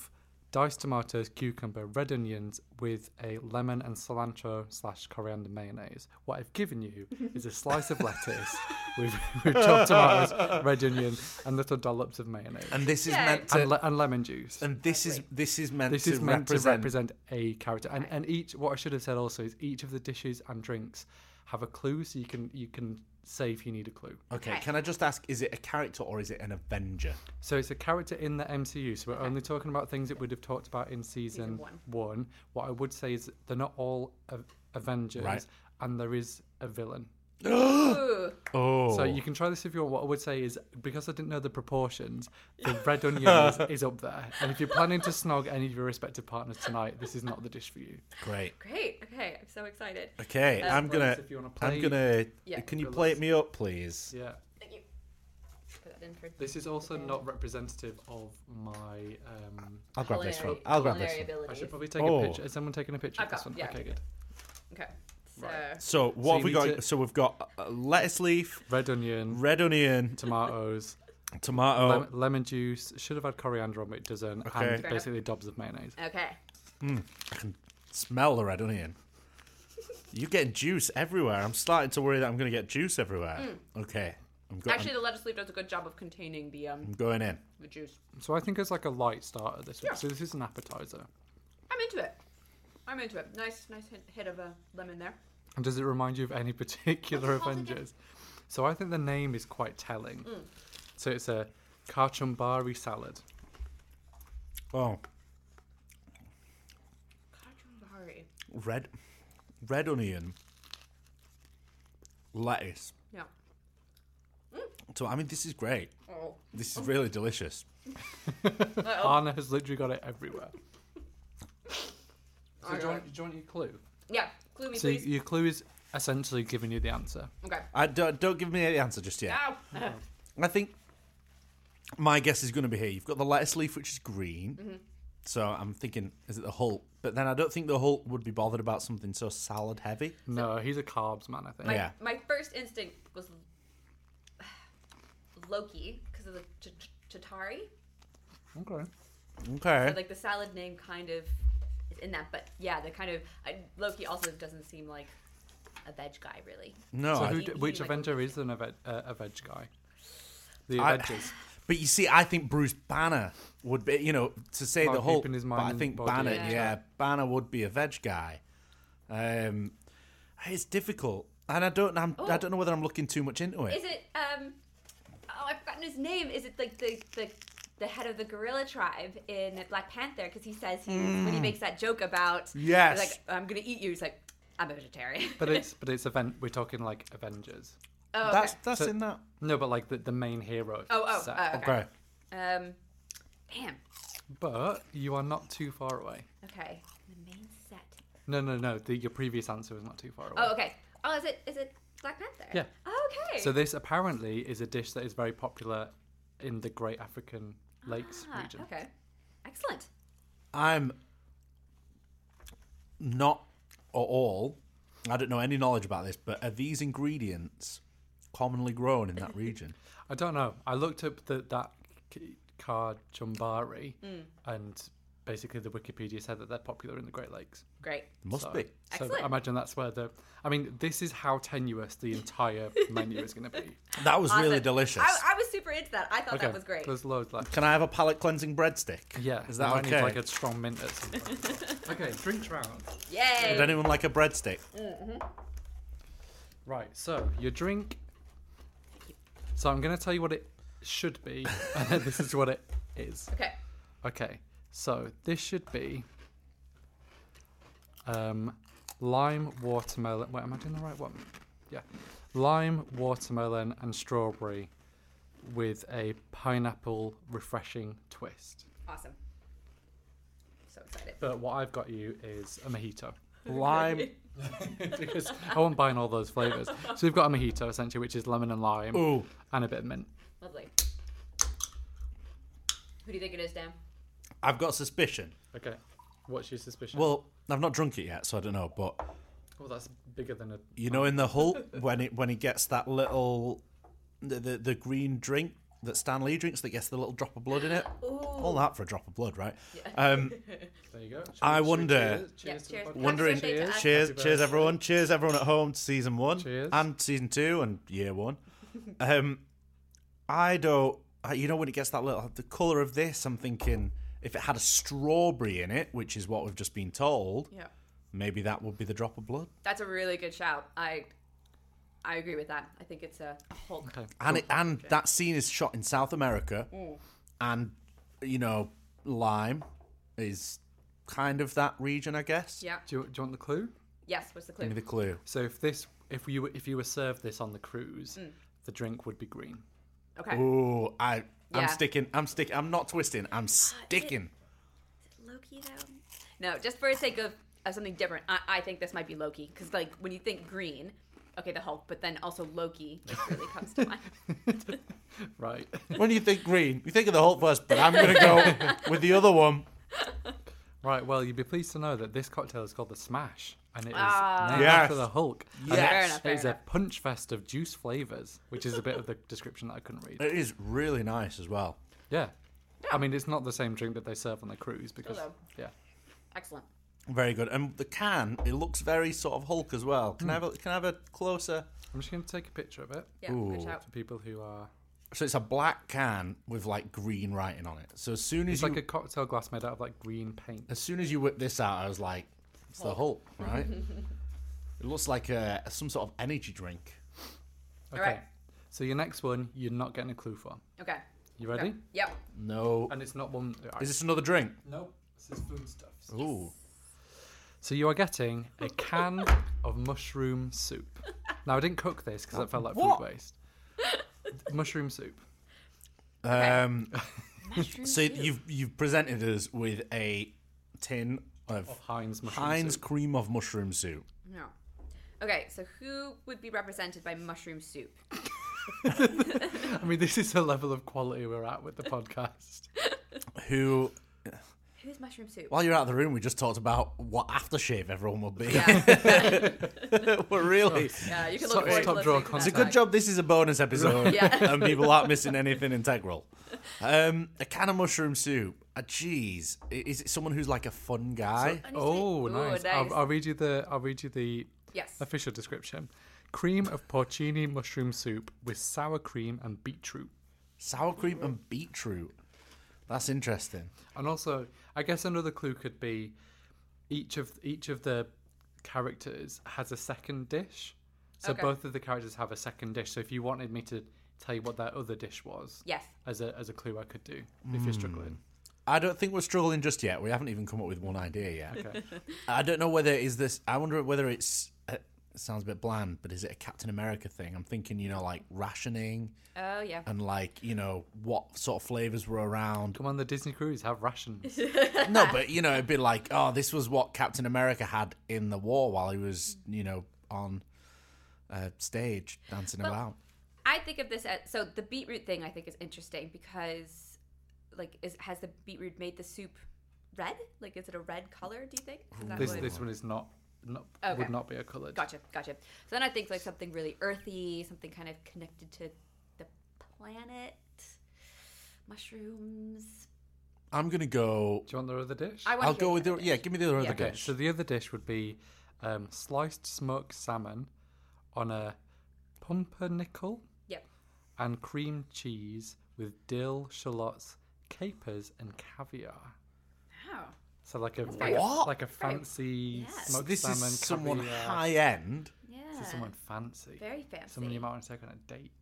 Speaker 3: diced tomatoes, cucumber, red onions with a lemon and cilantro slash coriander mayonnaise. What I've given you is a slice of lettuce with, with chopped tomatoes, red onion, and little dollops of mayonnaise.
Speaker 1: And this is
Speaker 2: Yeah.
Speaker 1: meant to.
Speaker 3: And, le- and lemon juice.
Speaker 1: And this is this is meant
Speaker 3: This
Speaker 1: to
Speaker 3: is meant
Speaker 1: represent.
Speaker 3: to represent a character. And and each, what I should have said also is each of the dishes and drinks have a clue, so you can you can say if you need a clue.
Speaker 1: Okay,
Speaker 2: Okay.
Speaker 1: can I just ask, is it a character or is it an Avenger?
Speaker 3: So it's a character in the M C U, so we're only talking about things that we'd have talked about in season,
Speaker 2: Season one.
Speaker 3: one. What I would say is they're not all a- Avengers,
Speaker 1: Right.
Speaker 3: and there is a villain.
Speaker 2: Ooh.
Speaker 1: Oh,
Speaker 3: So you can try this if you want. What I would say is, because I didn't know the proportions, the red onion is, is up there. And if you're planning to snog any of your respective partners tonight, this is not the dish for you.
Speaker 1: great.
Speaker 2: Great. Okay, I'm so excited.
Speaker 1: Okay,
Speaker 2: Uh,
Speaker 1: I'm gonna.
Speaker 3: If you want to play,
Speaker 1: I'm gonna.
Speaker 2: Yeah.
Speaker 1: Can you
Speaker 3: Go
Speaker 1: play
Speaker 3: let's-
Speaker 1: it me up, please?
Speaker 3: Yeah.
Speaker 2: Thank you. Put that in for
Speaker 3: This is also not representative of my. Um,
Speaker 1: I'll grab this one.
Speaker 2: culinary-
Speaker 1: I'll grab this
Speaker 2: culinary
Speaker 1: one.
Speaker 3: I
Speaker 2: abilities.
Speaker 3: should probably take
Speaker 1: Oh.
Speaker 3: a picture. Is someone taking a picture
Speaker 2: I've
Speaker 3: of this
Speaker 2: got-
Speaker 3: one?
Speaker 2: yeah,
Speaker 3: Okay,
Speaker 2: okay.
Speaker 3: good.
Speaker 2: Okay. So
Speaker 3: Right.
Speaker 1: So what
Speaker 3: So
Speaker 1: have
Speaker 3: you
Speaker 1: we
Speaker 3: need
Speaker 1: got?
Speaker 3: to-
Speaker 1: So we've got uh, lettuce leaf,
Speaker 3: Red onion,
Speaker 1: red onion,
Speaker 3: tomatoes,
Speaker 1: tomato.
Speaker 3: lem- lemon juice. Should have had coriander on, but it doesn't.
Speaker 1: Okay.
Speaker 3: And
Speaker 2: Fair
Speaker 3: basically dobs of mayonnaise.
Speaker 2: okay.
Speaker 1: I can smell the red onion. You're getting juice everywhere. I'm starting to worry that I'm going to get juice everywhere. Okay, I'm, go-
Speaker 2: Actually, the lettuce leaf does a good job of containing the um
Speaker 1: I'm going in.
Speaker 2: the juice.
Speaker 3: So I think it's like a light starter this week.
Speaker 2: Yeah.
Speaker 3: So this is an appetizer.
Speaker 2: I'm into it. I'm into it. Nice, nice hit, hit of a lemon there.
Speaker 3: And does it remind you of any particular
Speaker 2: What's it called again?
Speaker 3: Avengers? So I think the name is quite telling.
Speaker 2: Mm.
Speaker 3: So it's a kachumbari salad.
Speaker 1: Oh,
Speaker 2: Kachumbari.
Speaker 1: red, red onion, lettuce.
Speaker 2: Yeah.
Speaker 1: So I mean, this is great.
Speaker 2: Oh.
Speaker 1: This is really delicious.
Speaker 2: Uh-oh.
Speaker 3: Anna has literally got it everywhere. So do you,
Speaker 2: Alright.
Speaker 3: want, do you want your clue?
Speaker 2: Yeah. Clue me,
Speaker 3: So
Speaker 2: please.
Speaker 3: your clue is essentially giving you the answer.
Speaker 2: Okay.
Speaker 1: I don't don't give me the answer just yet.
Speaker 2: Ow.
Speaker 1: I think my guess is going to be here. You've got the lettuce leaf, which is green.
Speaker 2: Mm-hmm.
Speaker 1: So I'm thinking, is it the Hulk? But then I don't think the Hulk would be bothered about something so salad heavy.
Speaker 3: No, he's a carbs man, I think.
Speaker 2: My,
Speaker 1: Yeah.
Speaker 2: my first instinct was Loki because of the ch- ch- Chitauri.
Speaker 3: Okay.
Speaker 1: Okay.
Speaker 2: So, like the salad name kind of is in that, but yeah, the kind of I, Loki also doesn't seem like a veg guy really.
Speaker 1: no,
Speaker 3: so
Speaker 1: I-
Speaker 3: who,
Speaker 2: he-
Speaker 3: d-
Speaker 2: he
Speaker 3: which
Speaker 2: like-
Speaker 3: Avenger is an, a, veg, uh, a veg guy? The
Speaker 1: I-
Speaker 3: Avengers.
Speaker 1: but you see, I think Bruce Banner would be, you know, to say
Speaker 3: About
Speaker 1: the Hulk.
Speaker 3: keeping his
Speaker 1: But
Speaker 3: mind
Speaker 1: I
Speaker 3: and
Speaker 1: think
Speaker 3: body
Speaker 1: Banner,
Speaker 2: in
Speaker 1: yeah,
Speaker 3: check.
Speaker 1: Banner would be a veg guy. Um, it's difficult, and I don't, I'm, I
Speaker 2: Oh.
Speaker 1: don't know whether I'm looking too much into it.
Speaker 2: Is it um? Oh, I've forgotten his name. Is it like the the the head of the gorilla tribe in Black Panther? Because he says he when he makes that joke about
Speaker 1: Yes.
Speaker 2: he's like I'm gonna eat you. He's like I'm a vegetarian.
Speaker 3: But it's but it's event. We're talking like Avengers.
Speaker 2: oh, okay.
Speaker 1: That's that's
Speaker 3: So-
Speaker 1: in that.
Speaker 3: No, but like the, the main hero.
Speaker 2: oh oh
Speaker 3: set.
Speaker 2: oh, okay.
Speaker 1: Okay.
Speaker 2: Um, damn.
Speaker 3: But you are not too far away.
Speaker 2: Okay, the main set.
Speaker 3: No, no, no. The, your previous answer was not too far away.
Speaker 2: Oh, okay. Oh, is it is it Black Panther?
Speaker 3: Yeah.
Speaker 2: Okay.
Speaker 3: So this apparently is a dish that is very popular in the Great African Lakes
Speaker 2: Ah,
Speaker 3: region.
Speaker 2: Okay. Excellent.
Speaker 1: I'm not at all. I don't know any knowledge about this, but are these ingredients commonly grown in that region?
Speaker 3: I don't know. I looked up the, that k- kachumbari,
Speaker 2: Mm.
Speaker 3: and basically the Wikipedia said that they're popular in the Great Lakes.
Speaker 2: Great.
Speaker 1: Must
Speaker 3: so,
Speaker 1: be.
Speaker 3: So
Speaker 2: Excellent.
Speaker 3: I imagine that's where the. I mean, this is how tenuous the entire menu is going to be.
Speaker 1: That was really
Speaker 2: Awesome.
Speaker 1: delicious.
Speaker 2: I, I was super into that. I thought
Speaker 3: Okay,
Speaker 2: that was great.
Speaker 3: There's loads left.
Speaker 1: Can I have a palate cleansing breadstick?
Speaker 3: Yeah,
Speaker 1: Is that
Speaker 3: I might
Speaker 1: okay?
Speaker 3: need like a strong mint at some point. Okay, drinks round.
Speaker 2: Yay.
Speaker 1: Would anyone like a breadstick?
Speaker 3: Right, so your drink. So I'm going to tell you what it should be, and then this is what it is.
Speaker 2: Okay.
Speaker 3: Okay, so this should be um, lime, watermelon. Wait, am I doing the right one? Yeah, lime, watermelon, and strawberry with a pineapple refreshing twist.
Speaker 2: Awesome. So excited.
Speaker 3: But what I've got you is a mojito.
Speaker 1: Lime.
Speaker 3: Because I won't buy in all those flavors. So we've got a mojito essentially, which is lemon and lime
Speaker 1: Ooh.
Speaker 3: and a bit of mint.
Speaker 2: Lovely. Who do you think it is, Dan?
Speaker 1: I've got suspicion.
Speaker 3: Okay, what's your suspicion?
Speaker 1: Well, I've not drunk it yet, so I don't know. But
Speaker 3: oh, that's bigger than a.
Speaker 1: you know, in the Hulk, when it when he gets that little the the, the green drink, that Stan Lee drinks that gets the little drop of blood in it.
Speaker 2: Ooh.
Speaker 1: All that for a drop of blood, right?
Speaker 2: Yeah.
Speaker 1: Um,
Speaker 3: There you go. Should
Speaker 1: I
Speaker 3: we- should we
Speaker 1: wonder-
Speaker 3: Cheers, cheers
Speaker 2: Yeah,
Speaker 3: to the
Speaker 2: cheers.
Speaker 3: podcast.
Speaker 1: Wondering,
Speaker 2: Happy birthday to us.
Speaker 1: cheers,
Speaker 3: Happy
Speaker 1: cheers
Speaker 3: birthday.
Speaker 1: everyone, cheers everyone at home to season one
Speaker 3: Cheers.
Speaker 1: and season two and year one. Um, I don't, uh, you know, when it gets that little, the colour of this, I'm thinking if it had a strawberry in it, which is what we've just been told,
Speaker 2: Yeah.
Speaker 1: maybe that would be the drop of blood.
Speaker 2: That's a really good shout. I I agree with that. I think it's a, a Hulk.
Speaker 3: Okay.
Speaker 1: And it, and that scene is shot in South America,
Speaker 2: Mm.
Speaker 1: and you know, lime is kind of that region, I guess.
Speaker 2: Yeah.
Speaker 3: Do you, do you want the clue?
Speaker 2: Yes. What's the
Speaker 1: Give me
Speaker 2: clue?
Speaker 1: the clue.
Speaker 3: So if this, if you if you were served this on the cruise,
Speaker 2: Mm.
Speaker 3: the drink would be green.
Speaker 2: Okay.
Speaker 1: Ooh, I, I'm
Speaker 2: Yeah.
Speaker 1: sticking. I'm sticking. I'm not twisting. I'm sticking.
Speaker 2: Loki though? No, just for the sake of, of something different, I, I think this might be Loki because like when you think green, okay, the Hulk, but then also Loki like, really comes to mind.
Speaker 3: Right.
Speaker 1: When you think green, you think of the Hulk first, but I'm going to go with the other one.
Speaker 3: Right. Well, you'd be pleased to know that this cocktail is called the Smash, and it is
Speaker 2: Ah.
Speaker 3: named
Speaker 1: Yes.
Speaker 3: after the Hulk. And
Speaker 1: Yes.
Speaker 3: it-
Speaker 2: Fair enough, fair
Speaker 3: It is a
Speaker 2: enough.
Speaker 3: punch fest of juice flavors, which is a bit of the description that I couldn't read.
Speaker 1: It is really nice as well.
Speaker 3: Yeah. I mean, it's not the same drink that they serve on the cruise because,
Speaker 2: Hello.
Speaker 3: yeah.
Speaker 2: Excellent.
Speaker 1: Very good. And the can, it looks very sort of Hulk as well. Can I have a, can I have a closer?
Speaker 3: I'm just going to take a picture of it
Speaker 2: Yeah.
Speaker 1: Ooh.
Speaker 2: Good shout.
Speaker 3: for people who are.
Speaker 1: So it's a black can with like green writing on it. So as soon as
Speaker 3: It's
Speaker 1: you
Speaker 3: like a cocktail glass made out of like green paint.
Speaker 1: as soon as you whip this out, I was like, it's the Hulk, right? It looks like a, some sort of energy drink.
Speaker 3: Okay.
Speaker 2: Alright.
Speaker 3: So your next one, you're not getting a clue for.
Speaker 2: Okay.
Speaker 3: You ready?
Speaker 2: Okay. Yep.
Speaker 1: No.
Speaker 3: And it's not one.
Speaker 1: Is this another drink?
Speaker 3: Nope. This is foodstuffs.
Speaker 1: Ooh.
Speaker 3: So you are getting a can of mushroom soup. Now I didn't cook this because it felt like
Speaker 1: What?
Speaker 3: food waste. Mushroom soup.
Speaker 1: Um,
Speaker 2: Mushroom
Speaker 1: so
Speaker 2: soup.
Speaker 1: you've you've presented us with a tin of
Speaker 3: Of Heinz mushroom
Speaker 1: Heinz
Speaker 3: soup.
Speaker 1: cream of mushroom soup.
Speaker 2: No. Okay, so who would be represented by mushroom soup?
Speaker 3: I mean, this is the level of quality we're at with the podcast.
Speaker 1: Who,
Speaker 2: Who's mushroom soup?
Speaker 1: while you're out of the room, we just talked about what aftershave everyone will be.
Speaker 2: Yeah.
Speaker 1: We're really.
Speaker 2: Yeah, you can
Speaker 3: Stop-
Speaker 2: look forward
Speaker 3: stop
Speaker 2: to
Speaker 3: draw
Speaker 2: listening to
Speaker 1: It's a
Speaker 2: that.
Speaker 1: good job this is a bonus episode
Speaker 2: Yeah.
Speaker 1: and people aren't missing anything integral. Um, a can of mushroom soup. Uh, geez, I- is it someone who's like a fun guy?
Speaker 2: Honestly-
Speaker 3: Oh,
Speaker 2: Ooh,
Speaker 3: nice. I'll, I'll read you the. I'll read you the
Speaker 2: Yes.
Speaker 3: official description. Cream of porcini mushroom soup with sour cream and beetroot.
Speaker 1: Sour cream and beetroot. That's interesting.
Speaker 3: And also, I guess another clue could be each of each of the characters has a second dish. So
Speaker 2: Okay.
Speaker 3: both of the characters have a second dish. So if you wanted me to tell you what that other dish was,
Speaker 2: Yes.
Speaker 3: as a as a clue, I could do if you're struggling.
Speaker 1: I don't think we're struggling just yet. We haven't even come up with one idea yet.
Speaker 3: Okay.
Speaker 1: I don't know whether is this. I wonder whether it's. Uh, it sounds a bit bland, but is it a Captain America thing? I'm thinking, you know, like rationing
Speaker 2: Oh, yeah.
Speaker 1: and like, you know, what sort of flavors were around.
Speaker 3: Come on, the Disney cruise have rations.
Speaker 1: No, but you know, it'd be like, oh, this was what Captain America had in the war while he was, you know, on uh, stage dancing
Speaker 2: Well,
Speaker 1: about.
Speaker 2: I think of this as so the beetroot thing. I think is interesting because, like, is has the beetroot made the soup red? Like, is it a red color? Do you think? Is that
Speaker 3: this
Speaker 2: what-
Speaker 3: this one is not, not
Speaker 2: Okay.
Speaker 3: would not be a coloured.
Speaker 2: Gotcha, gotcha. So then I think like something really earthy, something kind of connected to the planet, mushrooms.
Speaker 1: I'm gonna go.
Speaker 3: Do you want the other dish?
Speaker 2: I want
Speaker 1: I'll
Speaker 2: to
Speaker 1: go with the yeah. Give me the other
Speaker 2: Yeah.
Speaker 3: Okay,
Speaker 1: dish.
Speaker 3: so the other dish would be um, sliced smoked salmon on a pumpernickel.
Speaker 2: Yep.
Speaker 3: And cream cheese with dill, shallots, capers, and caviar.
Speaker 2: Wow.
Speaker 3: So like a
Speaker 2: very-
Speaker 1: What?
Speaker 3: like a
Speaker 2: very-
Speaker 3: fancy
Speaker 2: Yes.
Speaker 3: smoked
Speaker 1: This
Speaker 3: salmon.
Speaker 1: is someone
Speaker 3: caviar.
Speaker 1: high end.
Speaker 2: Yeah.
Speaker 3: This is someone fancy.
Speaker 2: Very fancy.
Speaker 3: Someone you might want to take on a date.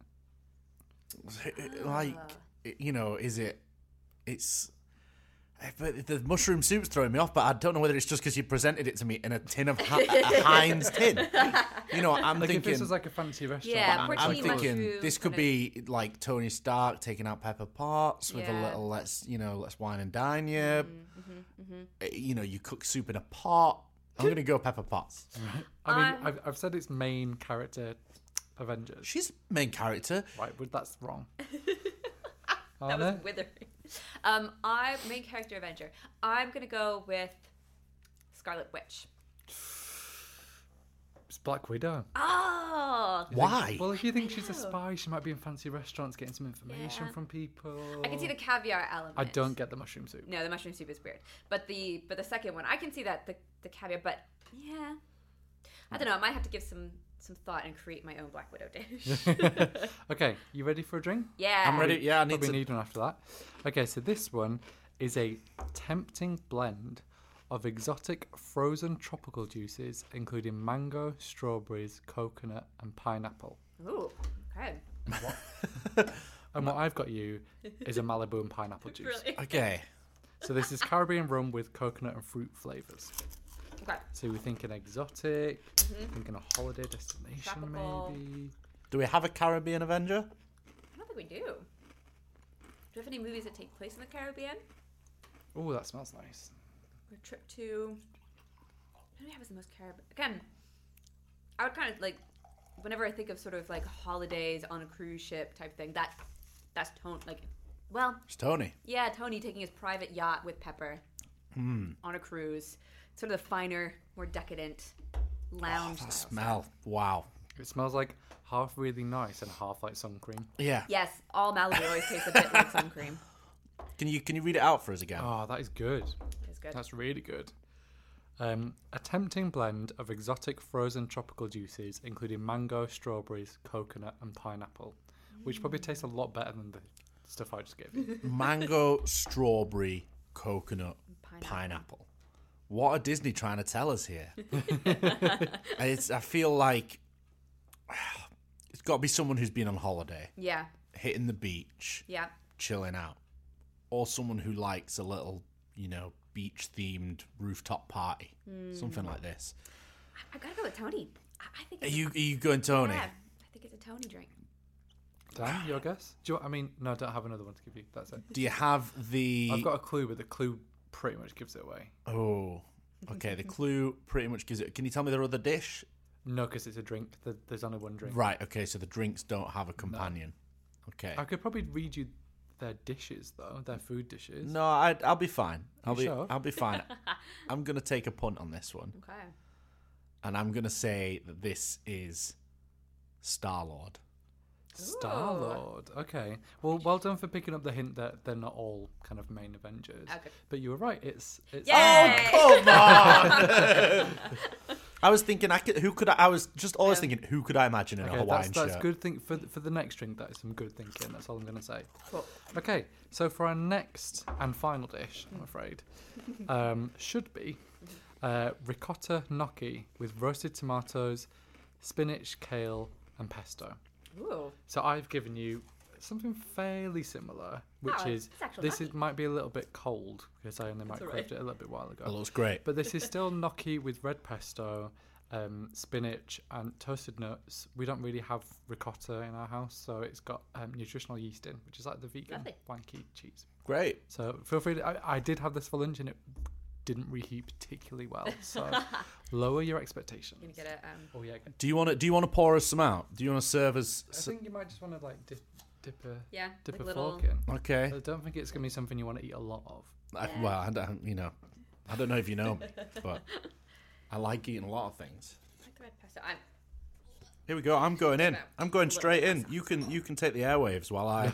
Speaker 1: Like,
Speaker 2: Ah.
Speaker 1: you know, is it? It's. But the mushroom soup's throwing me off, but I don't know whether it's just because you presented it to me in a tin of Hi- a Heinz tin. You know, I'm
Speaker 3: Like if
Speaker 1: thinking.
Speaker 3: this was like a fancy restaurant.
Speaker 2: Yeah,
Speaker 3: and it's
Speaker 1: I'm
Speaker 3: like
Speaker 2: porcini
Speaker 3: a-
Speaker 1: thinking
Speaker 2: mushroom
Speaker 1: this could
Speaker 2: kind
Speaker 1: be like Tony Stark taking out Pepper Potts with a
Speaker 2: Yeah.
Speaker 1: little let's you know let's wine and dine you.
Speaker 2: Mm-hmm, mm-hmm.
Speaker 1: Uh, You know, you cook soup in a pot. I'm gonna go Pepper Potts.
Speaker 3: I mean,
Speaker 2: Um,
Speaker 3: I've, I've said it's main character Avengers.
Speaker 1: She's main character.
Speaker 3: Right, but that's wrong.
Speaker 2: That
Speaker 3: Aren't
Speaker 2: was
Speaker 3: it?
Speaker 2: withering. Um, I main character Avenger. I'm gonna go with Scarlet Witch.
Speaker 3: It's Black Widow.
Speaker 2: Oh,
Speaker 1: Why?
Speaker 3: Well, if you think she's a
Speaker 2: Widow.
Speaker 3: spy, she might be in fancy restaurants getting some information
Speaker 2: Yeah.
Speaker 3: from people.
Speaker 2: I can see the caviar element.
Speaker 3: I don't get the mushroom soup.
Speaker 2: No, the mushroom soup is weird. But the but the second one, I can see that the the caviar. But yeah, I don't know. I might have to give some some thought and create my own Black Widow dish.
Speaker 3: Okay, you ready for a drink?
Speaker 2: Yeah,
Speaker 1: I'm ready. Yeah, I need
Speaker 3: Probably
Speaker 1: to.
Speaker 3: need one after that. Okay, so this one is a tempting blend of exotic frozen tropical juices, including mango, strawberries, coconut, and pineapple.
Speaker 2: Ooh, okay.
Speaker 3: And what I've got you is a Malibu and pineapple juice.
Speaker 2: Really?
Speaker 1: Okay.
Speaker 3: So this is Caribbean rum with coconut and fruit flavors.
Speaker 2: Okay.
Speaker 3: So we're thinking exotic,
Speaker 2: Mhm.
Speaker 3: thinking a holiday destination
Speaker 2: Tropical.
Speaker 3: maybe.
Speaker 1: Do we have a Caribbean Avenger?
Speaker 2: I don't think we do. Do we have any movies that take place in the Caribbean?
Speaker 3: Oh, that smells nice.
Speaker 2: Or a trip to. What do we have as the most Caribbean? Again, I would kind of like, whenever I think of sort of like holidays on a cruise ship type thing, that that's Tony. Like, well,
Speaker 1: It's Tony.
Speaker 2: yeah, Tony taking his private yacht with Pepper
Speaker 1: Mm.
Speaker 2: on a cruise. Sort of the finer, more decadent lounge
Speaker 1: Oh, that
Speaker 2: style
Speaker 1: smell. Wow.
Speaker 3: It smells like half really nice and half like sun cream.
Speaker 1: Yeah.
Speaker 2: Yes, all Malibu always tastes a bit like sun cream.
Speaker 1: Can you can you read it out for us again?
Speaker 3: Oh, that is good.
Speaker 2: It's good.
Speaker 3: That's really good. Um, a tempting blend of exotic frozen tropical juices, including mango, strawberries, coconut, and pineapple, which probably tastes a lot better than the stuff I just gave you.
Speaker 1: Mango, strawberry, coconut,
Speaker 2: Pineapple.
Speaker 1: pineapple. What are Disney trying to tell us here? it's, I feel like it's got to be someone who's been on holiday,
Speaker 2: Yeah,
Speaker 1: hitting the beach,
Speaker 2: yeah.
Speaker 1: chilling out, or someone who likes a little, you know, beach-themed rooftop party, something like this.
Speaker 2: I, I gotta go with Tony. I, I think.
Speaker 1: Are
Speaker 2: It's
Speaker 1: you are you going Tony?
Speaker 2: Yeah, I think it's a Tony drink.
Speaker 3: Dan, your guess? Do you, want- I mean, no, I don't have another one to give you. That's it.
Speaker 1: Do you have the?
Speaker 3: I've got a clue, but the clue pretty much gives it away.
Speaker 1: Oh, okay. The clue pretty much gives it. Can you tell me their other dish?
Speaker 3: No, because it's a drink. There- There's only one drink.
Speaker 1: Right. Okay. So the drinks don't have a companion. Okay.
Speaker 3: I could probably read you their dishes, though. Their food dishes.
Speaker 1: No, I, I'll be fine. I'll
Speaker 3: You
Speaker 1: be.
Speaker 3: sure?
Speaker 1: I'll be fine. I'm gonna take a punt on this one,
Speaker 2: Okay.
Speaker 1: and I'm gonna say that this is Star Lord.
Speaker 3: Star Lord. Okay. Well, well done for picking up the hint that they're not all kind of main Avengers.
Speaker 2: Okay.
Speaker 3: But you were right. It's it's.
Speaker 2: Yay!
Speaker 1: Oh, come on! I was thinking, I could. Who could I? I was just always
Speaker 2: Yeah.
Speaker 1: thinking, who could I imagine in a
Speaker 3: Okay,
Speaker 1: Hawaiian
Speaker 3: that's that's
Speaker 1: shirt?
Speaker 3: good thing for for the next drink. That is some good thinking. That's all I'm gonna say.
Speaker 2: Cool.
Speaker 3: Okay, so for our next and final dish, I'm afraid, um, should be uh, ricotta gnocchi with roasted tomatoes, spinach, kale, and pesto.
Speaker 2: Ooh.
Speaker 3: So I've given you something fairly similar, which
Speaker 2: Oh,
Speaker 3: is
Speaker 2: it's actual
Speaker 3: this is,
Speaker 2: gnocchi.
Speaker 3: might be a little bit cold because I only
Speaker 2: That's all
Speaker 3: microwaved
Speaker 2: right.
Speaker 3: it a little bit while
Speaker 1: It
Speaker 3: ago.
Speaker 1: looks great.
Speaker 3: But this is still gnocchi with red pesto, um, spinach, and toasted nuts. We don't really have ricotta in our house, so it's got um, nutritional yeast in, which is like the vegan
Speaker 2: Lovely.
Speaker 3: wanky cheese.
Speaker 1: Great.
Speaker 3: So feel free to. I, I did have this for lunch and it didn't reheat particularly well. So lower your expectations.
Speaker 2: Gonna get a um.
Speaker 3: Oh yeah.
Speaker 1: Do you want to? Do you want to pour us some out? Do you want to serve us?
Speaker 3: I
Speaker 1: s-
Speaker 3: think you might just want to like dip, dip a
Speaker 2: Yeah.
Speaker 3: dip
Speaker 2: like
Speaker 3: a
Speaker 2: little.
Speaker 3: fork in.
Speaker 1: Okay.
Speaker 3: I don't think it's gonna be something you want to eat a lot of.
Speaker 1: I,
Speaker 2: Yeah.
Speaker 1: well, I don't. You know, I don't know if you know me, but I like eating a lot of things.
Speaker 2: I like the red pesto. I'm.
Speaker 1: Here we go. I'm going in. I'm going
Speaker 2: Look,
Speaker 1: straight in. You can you can take the airwaves while I.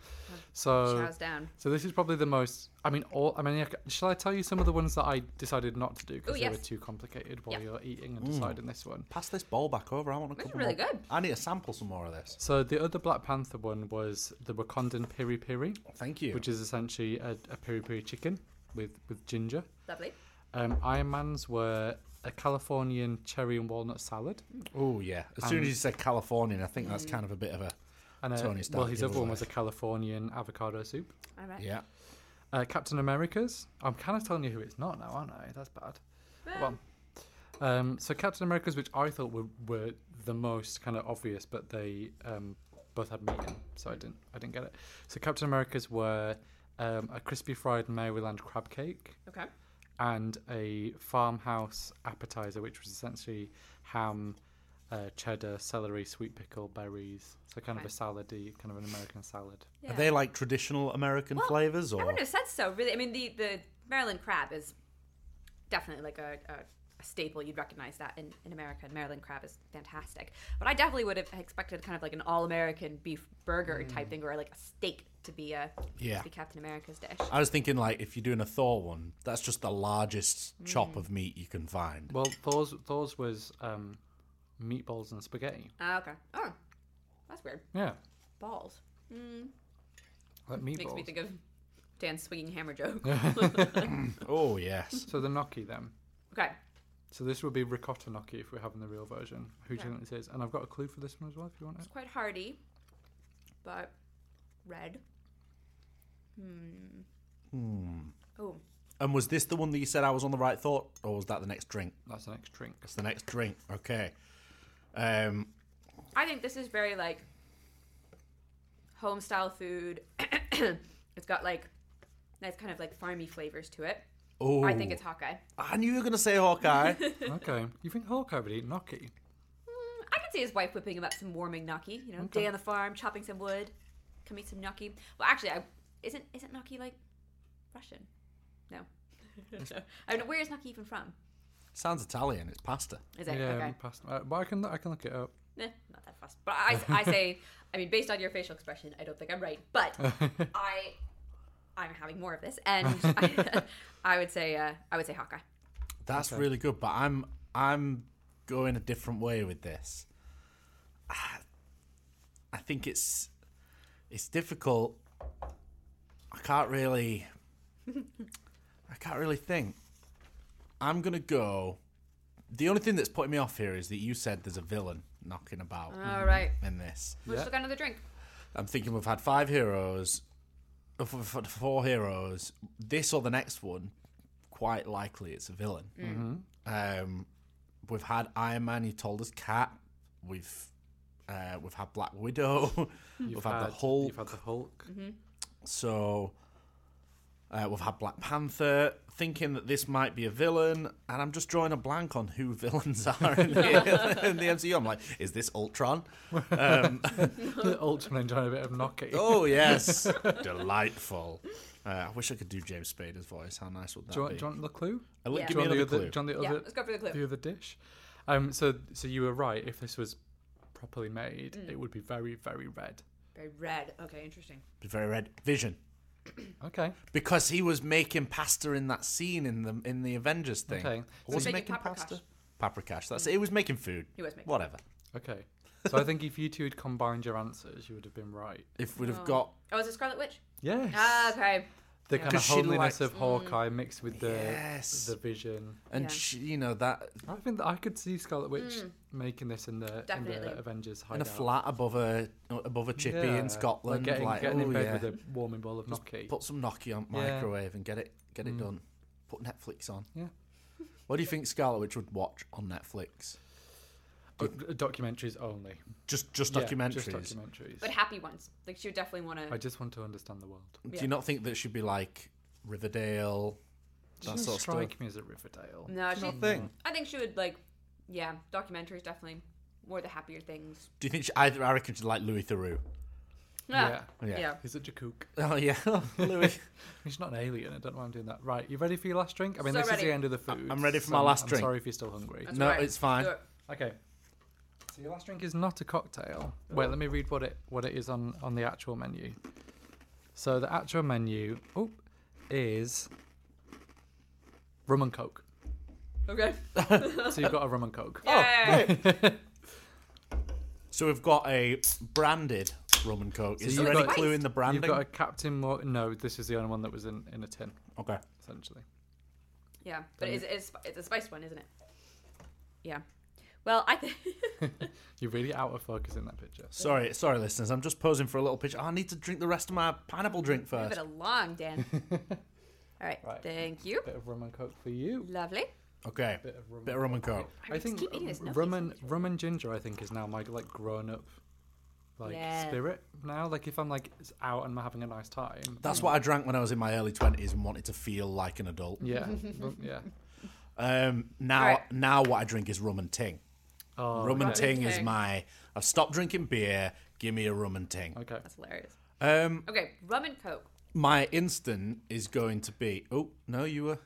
Speaker 3: So
Speaker 2: Chows down.
Speaker 3: so this is probably the most. I mean, all. I mean, yeah, shall I tell you some of the ones that I decided not to do because
Speaker 2: Ooh,
Speaker 3: they
Speaker 2: yes.
Speaker 3: were too complicated while
Speaker 2: Yeah.
Speaker 3: you're eating and
Speaker 1: Mm.
Speaker 3: deciding this one.
Speaker 1: Pass this bowl back over. I want a
Speaker 2: This is
Speaker 1: couple
Speaker 2: really
Speaker 1: more.
Speaker 2: good.
Speaker 1: I need to sample some more of this.
Speaker 3: So the other Black Panther one was the Wakandan piri piri,
Speaker 1: Thank you.
Speaker 3: which is essentially a, a piri piri chicken with with ginger.
Speaker 2: Lovely.
Speaker 3: Um, Iron Man's were a Californian cherry and walnut salad,
Speaker 1: Oh yeah. As soon
Speaker 3: Um,
Speaker 1: as you said Californian, I think that's
Speaker 2: Mm.
Speaker 1: kind of a bit of a
Speaker 3: and a,
Speaker 1: Tony style
Speaker 3: well, his other one
Speaker 1: giveaway.
Speaker 3: was a Californian avocado soup.
Speaker 2: All right.
Speaker 1: yeah.
Speaker 3: Uh, Captain America's. I'm kind of telling you who it's not now, aren't I? That's bad.
Speaker 2: Well,
Speaker 3: Well, um, so Captain America's, which I thought were, were the most kind of obvious, but they um, both had meat in, so I didn't I didn't get it. So Captain America's were um, a crispy fried Maryland crab cake
Speaker 2: okay.
Speaker 3: and a farmhouse appetizer, which was essentially ham, uh, cheddar, celery, sweet pickle, berries. So kind
Speaker 2: Okay.
Speaker 3: of a salady, kind of an American salad.
Speaker 2: Yeah.
Speaker 1: Are they like traditional American
Speaker 2: Well,
Speaker 1: flavors
Speaker 2: I
Speaker 1: or?
Speaker 2: wouldn't have said so. Really, I mean, the the Maryland crab is definitely like a, a a staple. You'd recognize that in, in America. And Maryland crab is fantastic. But I definitely would have expected kind of like an all-American beef burger
Speaker 3: Mm.
Speaker 2: type thing, or like a steak to be a
Speaker 1: Yeah.
Speaker 2: to be Captain America's dish.
Speaker 1: I was thinking like if you're doing a Thor one, that's just the largest chop of meat you can find.
Speaker 3: Well, Thor's Thor's was um, meatballs and spaghetti.
Speaker 2: Ah, okay. Oh, that's weird.
Speaker 3: Yeah,
Speaker 2: Balls. Mm,
Speaker 3: like
Speaker 2: makes me
Speaker 3: meatballs.
Speaker 2: think of Dan's swinging hammer joke.
Speaker 1: Oh yes.
Speaker 3: So the gnocchi then.
Speaker 2: Okay.
Speaker 3: So this would be ricotta gnocchi if we're having the real version. Who do you think this is? And I've got a clue for this one as well if you want it.
Speaker 2: It's quite hearty, but red. Hmm.
Speaker 1: Hmm.
Speaker 2: Oh,
Speaker 1: And was this the one that you said I was on the right thought, or was that the next drink?
Speaker 3: That's the next drink.
Speaker 1: That's the next drink. Okay. Um.
Speaker 2: I think this is very like home style food. It's got like nice kind of like farmy flavors to it.
Speaker 1: Oh.
Speaker 2: I think it's Hawkeye.
Speaker 1: I knew you were gonna say Hawkeye.
Speaker 3: Okay. You think Hawkeye would eat gnocchi?
Speaker 2: Mm, I can see his wife whipping him up some warming gnocchi. You know,
Speaker 3: Okay.
Speaker 2: day on the farm, chopping some wood. Come eat some gnocchi. Well, actually, I, isn't isn't gnocchi like Russian? No. I mean, where is gnocchi even from?
Speaker 1: Sounds Italian. It's pasta.
Speaker 2: Is it?
Speaker 3: yeah,
Speaker 2: Okay.
Speaker 3: past, uh, but I can I can look it up.
Speaker 2: Eh, not that fast. But I, I say, I mean, based on your facial expression, I don't think I'm right. But I, I'm having more of this, and I, I would say, uh, I would say Hawkeye.
Speaker 1: That's
Speaker 3: Okay.
Speaker 1: really good, but I'm I'm going a different way with this. I think it's it's difficult. I can't really I can't really think. I'm gonna go. The only thing that's putting me off here is that you said there's a villain knocking about
Speaker 2: All right.
Speaker 1: in this.
Speaker 2: Let's
Speaker 3: Yeah.
Speaker 2: look at another drink.
Speaker 1: I'm thinking we've had five heroes, uh, f- f- four heroes. This or the next one, quite likely it's a villain.
Speaker 3: Mm-hmm.
Speaker 1: Um, we've had Iron Man. You told us Cap. We've uh, we've had Black Widow.
Speaker 3: You've
Speaker 1: we've had, the Hulk.
Speaker 3: You've had the Hulk.
Speaker 1: So uh, we've had Black Panther. Thinking that this might be a villain, and I'm just drawing a blank on who villains are in the, in the M C U. I'm like, is this Ultron? Um,
Speaker 3: Ultron enjoying a bit of gnocchi.
Speaker 1: oh yes, delightful. Uh, I wish I could do James Spader's voice. How nice would that
Speaker 3: do, you want,
Speaker 1: be?
Speaker 3: do you want the clue?
Speaker 1: Uh, look,
Speaker 2: Yeah.
Speaker 1: Give
Speaker 3: Do
Speaker 1: me
Speaker 3: you want
Speaker 1: another
Speaker 3: the other,
Speaker 1: clue.
Speaker 3: do you want the
Speaker 2: Yeah,
Speaker 3: other,
Speaker 2: let's go for the clue.
Speaker 3: the other dish? Um, so so you were right. If this was properly made,
Speaker 2: Mm.
Speaker 3: it would be very very red.
Speaker 2: Very red. Okay, interesting.
Speaker 1: Be very red. Vision.
Speaker 3: Okay.
Speaker 1: Because he was making pasta in that scene in the in the Avengers thing.
Speaker 3: Okay.
Speaker 1: Or
Speaker 2: He was
Speaker 1: was he
Speaker 2: making
Speaker 1: making
Speaker 2: paprikash.
Speaker 1: pasta? Paprikash. That's it. He was making food.
Speaker 2: He was making.
Speaker 1: Whatever.
Speaker 3: Okay. So I think if you two had combined your answers, you would have been right.
Speaker 1: If we'd have
Speaker 2: Oh.
Speaker 1: got
Speaker 2: Oh, is it Scarlet Witch?
Speaker 3: Yes.
Speaker 2: Ah, okay.
Speaker 3: The
Speaker 2: Yeah.
Speaker 3: kind of
Speaker 1: 'Cause she
Speaker 3: holiness
Speaker 1: likes-
Speaker 3: of Hawkeye mixed with the
Speaker 1: Yes.
Speaker 3: the vision.
Speaker 1: and
Speaker 2: Yeah.
Speaker 1: she, you know that
Speaker 3: I think that I could see Scarlet Witch
Speaker 2: Mm.
Speaker 3: making this in the in
Speaker 2: Definitely.
Speaker 3: the Avengers
Speaker 1: in
Speaker 3: hideout.
Speaker 1: a flat above a above a chippy
Speaker 3: Yeah,
Speaker 1: in Scotland,
Speaker 3: like getting,
Speaker 1: like,
Speaker 3: getting
Speaker 1: oh
Speaker 3: in bed
Speaker 1: yeah,
Speaker 3: with a warming bowl of
Speaker 1: Just
Speaker 3: gnocchi.
Speaker 1: put some gnocchi on
Speaker 3: Yeah.
Speaker 1: microwave and get it get it
Speaker 3: Mm.
Speaker 1: done. Put Netflix on.
Speaker 3: Yeah.
Speaker 1: What do you think Scarlet Witch would watch on Netflix?
Speaker 3: Uh, documentaries only.
Speaker 1: Just just
Speaker 3: Yeah,
Speaker 1: documentaries.
Speaker 3: just documentaries.
Speaker 2: But happy ones. Like she would definitely want
Speaker 3: I
Speaker 2: to.
Speaker 3: just want to understand the world.
Speaker 1: Do
Speaker 2: Yeah.
Speaker 1: you not think that should be like Riverdale?
Speaker 3: She
Speaker 1: That
Speaker 3: doesn't
Speaker 1: sort of stuff.
Speaker 3: strike me as a Riverdale.
Speaker 2: No,
Speaker 1: Do
Speaker 2: she.
Speaker 1: you not think?
Speaker 2: I think she would like. Yeah, documentaries definitely. More the happier things.
Speaker 1: Do you think she, I, I reckon she'd like Louis Theroux?
Speaker 3: Yeah.
Speaker 1: Yeah.
Speaker 2: Yeah.
Speaker 3: He's such a kook.
Speaker 1: Oh yeah, Louis.
Speaker 3: He's not an alien. I don't know why I'm doing that. Right, you ready for your last drink? I mean,
Speaker 2: So
Speaker 3: this is
Speaker 2: ready.
Speaker 3: the end of the food.
Speaker 1: I'm ready for
Speaker 3: so
Speaker 1: my
Speaker 3: I'm-
Speaker 1: last
Speaker 3: I'm
Speaker 1: drink.
Speaker 3: sorry if you're still hungry.
Speaker 2: That's
Speaker 1: No,
Speaker 2: right.
Speaker 1: it's fine.
Speaker 2: Do it.
Speaker 3: Okay. So your last drink is not a cocktail. Wait, let me read what it what it is on, on the actual menu. So the actual menu oh, is rum and coke.
Speaker 2: Okay.
Speaker 3: So you've got a rum and coke.
Speaker 2: Yay.
Speaker 1: So we've got a branded rum and coke.
Speaker 3: So
Speaker 1: Is
Speaker 3: you've
Speaker 1: there any
Speaker 3: got-
Speaker 1: clue in the branding?
Speaker 3: You've got a Captain Morgan. No, this is the only one that was in, in a tin,
Speaker 1: Okay.
Speaker 3: essentially.
Speaker 2: Yeah, but it's, it's it's a spiced one, isn't it? Yeah. Well, I think.
Speaker 3: You're really out of focus in that picture.
Speaker 1: Sorry, sorry, listeners. I'm just posing for a little picture. Oh, I need to drink the rest of my pineapple drink
Speaker 2: Give
Speaker 1: first.
Speaker 2: it a long, Dan. All right.
Speaker 3: Right.
Speaker 2: Thank you.
Speaker 3: Bit of rum and coke for you.
Speaker 2: Lovely.
Speaker 1: Okay.
Speaker 3: Bit of rum.
Speaker 1: Bit of rum and coke.
Speaker 2: I,
Speaker 3: I
Speaker 2: just
Speaker 3: think
Speaker 2: keep eating this. No,
Speaker 3: rum
Speaker 2: thanks so
Speaker 3: and
Speaker 2: much.
Speaker 3: rum and ginger. I think is now my like grown up like
Speaker 2: Yeah.
Speaker 3: spirit now. Like if I'm like out and I'm having a nice time.
Speaker 1: That's what I drank when I was in my early twenties and wanted to feel like an adult.
Speaker 3: Yeah, rum- yeah.
Speaker 1: Um, now,
Speaker 2: Right.
Speaker 1: now what I drink is rum and ting.
Speaker 3: Oh,
Speaker 1: rum and
Speaker 3: okay.
Speaker 1: ting is
Speaker 2: ting.
Speaker 1: my. I've stopped drinking beer. Give me a rum and ting.
Speaker 3: Okay.
Speaker 2: That's hilarious.
Speaker 1: Um,
Speaker 2: Okay, rum and coke.
Speaker 1: my instant is going to be. Oh no, you were.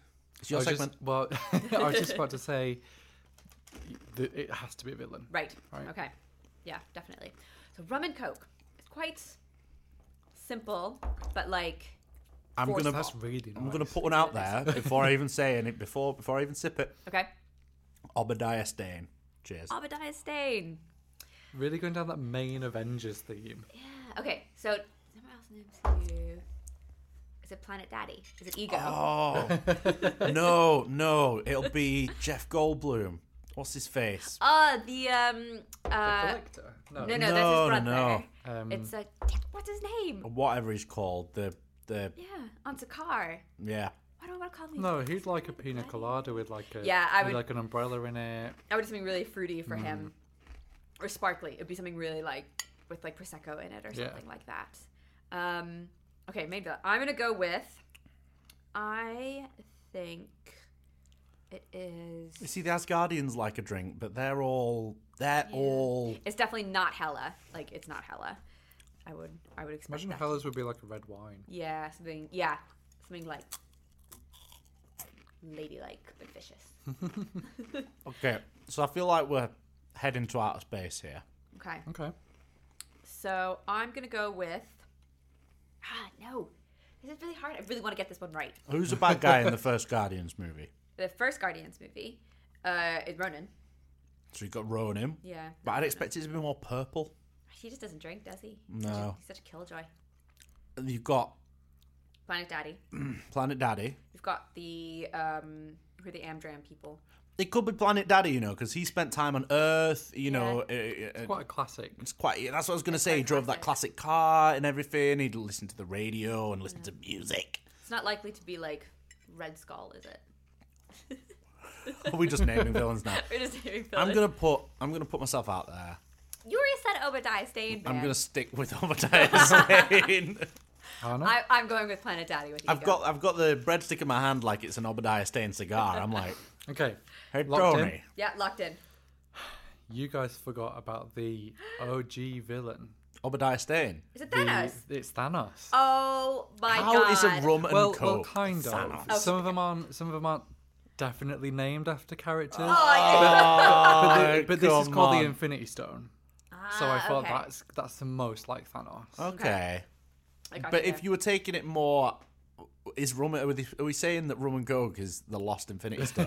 Speaker 1: It's your
Speaker 3: I was
Speaker 1: segment.
Speaker 3: Just, well, I was just about to say that it has to be a villain.
Speaker 2: Right.
Speaker 3: Right.
Speaker 2: Okay. Yeah, definitely. So rum and coke. It's quite simple, but like
Speaker 1: I'm
Speaker 2: forceful.
Speaker 1: gonna
Speaker 3: That's really nice.
Speaker 1: I'm gonna put one out there before I even say it. Before before I even sip it.
Speaker 2: Okay.
Speaker 1: Obadiah Stane. Cheers.
Speaker 2: Obadiah Stane.
Speaker 3: Really going down that main Avengers theme.
Speaker 2: Yeah. Okay. So someone else named you. Is it Planet Daddy? Is it Ego?
Speaker 1: Oh no, no! It'll be Jeff Goldblum. What's his face?
Speaker 2: Uh, the um.
Speaker 3: The
Speaker 2: Uh,
Speaker 3: collector?
Speaker 2: no, no,
Speaker 1: No,
Speaker 2: that's his
Speaker 1: no,
Speaker 2: brother.
Speaker 1: no.
Speaker 3: Um,
Speaker 2: It's a. What's his name?
Speaker 1: Whatever he's called. The the
Speaker 2: Yeah, on Sakar.
Speaker 1: yeah.
Speaker 2: Why do I want to call him?
Speaker 3: no, he'd like a pina colada with like a
Speaker 2: Yeah, I
Speaker 3: with
Speaker 2: would-
Speaker 3: like an umbrella in it.
Speaker 2: I would do something really fruity for
Speaker 3: Mm.
Speaker 2: him, or sparkly. It'd be something really like with like prosecco in it or
Speaker 3: Yeah.
Speaker 2: something like that. Um. Okay, maybe that. I'm gonna go with. I think it is.
Speaker 1: You see, the Asgardians like a drink, but they're all they're
Speaker 2: Yeah.
Speaker 1: all.
Speaker 2: It's definitely not Hella. Like it's not Hella. I would. I would expect
Speaker 3: Imagine
Speaker 2: that.
Speaker 3: Hellas would be like a red wine.
Speaker 2: Yeah, something. Yeah, something like ladylike but vicious.
Speaker 1: Okay, so I feel like we're heading to outer space here.
Speaker 2: Okay,
Speaker 3: Okay.
Speaker 2: so I'm gonna go with. Ah, no, this is really hard. I really want to get this one right.
Speaker 1: Who's the bad guy in the first Guardians movie?
Speaker 2: The first Guardians movie uh, is Ronan.
Speaker 1: So you've got Ronan,
Speaker 2: Yeah,
Speaker 1: but I'd expect it to be more purple.
Speaker 2: he just doesn't drink, does he?
Speaker 1: No.
Speaker 2: He's such a killjoy.
Speaker 1: And you've got
Speaker 2: Planet Daddy.
Speaker 1: Planet Daddy.
Speaker 2: We've got the um, who are the Amdram people?
Speaker 1: It could be Planet Daddy, you know, because he spent time on Earth. You know, uh,
Speaker 3: It's
Speaker 1: uh,
Speaker 3: quite a classic.
Speaker 1: it's quite. Yeah, that's what I was going to
Speaker 2: It's
Speaker 1: say.
Speaker 2: very
Speaker 1: He drove that
Speaker 2: classic.
Speaker 1: classic car and everything. He'd listen to the radio and listen to music.
Speaker 2: It's not likely to be like Red Skull, is it?
Speaker 1: Are we just naming villains now?
Speaker 2: We're just naming
Speaker 1: I'm
Speaker 2: villains.
Speaker 1: gonna put. I'm gonna put myself out there.
Speaker 2: You already said Obadiah Stane.
Speaker 1: I'm
Speaker 2: man.
Speaker 1: gonna stick with Obadiah Stane.
Speaker 3: Hannah?
Speaker 2: I, I'm going with Planet Daddy with you.
Speaker 1: I've got. I've got the breadstick in my hand like it's an Obadiah Stane cigar. I'm like,
Speaker 3: Okay.
Speaker 1: hey,
Speaker 3: Locked in?
Speaker 1: Tony.
Speaker 2: Yeah, locked in.
Speaker 3: You guys forgot about the O G villain.
Speaker 1: Obadiah Stane.
Speaker 2: Is it
Speaker 3: The-
Speaker 2: Thanos?
Speaker 3: it's Thanos.
Speaker 2: Oh my
Speaker 1: How
Speaker 2: god.
Speaker 1: is a rum and
Speaker 3: well,
Speaker 1: coke?
Speaker 3: well, kind of.
Speaker 1: Thanos?
Speaker 3: Some of them aren't. Some of them aren't definitely named after characters.
Speaker 2: Oh, yeah.
Speaker 3: but, the- but this is
Speaker 1: come
Speaker 3: called
Speaker 1: on.
Speaker 3: the Infinity Stone. So I
Speaker 2: Ah,
Speaker 3: thought
Speaker 2: okay.
Speaker 3: that's that's the most like Thanos.
Speaker 1: Okay.
Speaker 2: I got
Speaker 1: But
Speaker 2: you
Speaker 1: if you were taking it more, is rum? Are we, are we saying that rum and coke is the lost Infinity Stone?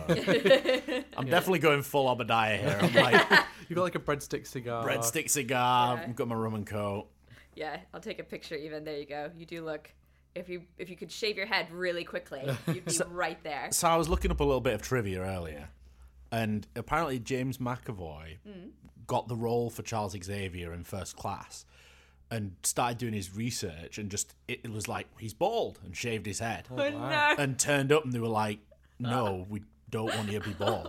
Speaker 1: I'm definitely going full Obadiah here. I'm like
Speaker 3: You've got like a breadstick cigar.
Speaker 1: breadstick cigar.
Speaker 2: Yeah.
Speaker 1: I've got my rum and coke.
Speaker 2: Yeah, I'll take a picture even. There you go. You do look. If you if you could shave your head really quickly, you'd be right there.
Speaker 1: So I was looking up a little bit of trivia earlier, and apparently James McAvoy got the role for Charles Xavier in First Class, and started doing his research, and just it, it was like he's bald and shaved his head,
Speaker 3: Oh,
Speaker 2: Oh,
Speaker 3: wow.
Speaker 2: no.
Speaker 1: and turned up, and they were like, "No, we don't want you to be bald."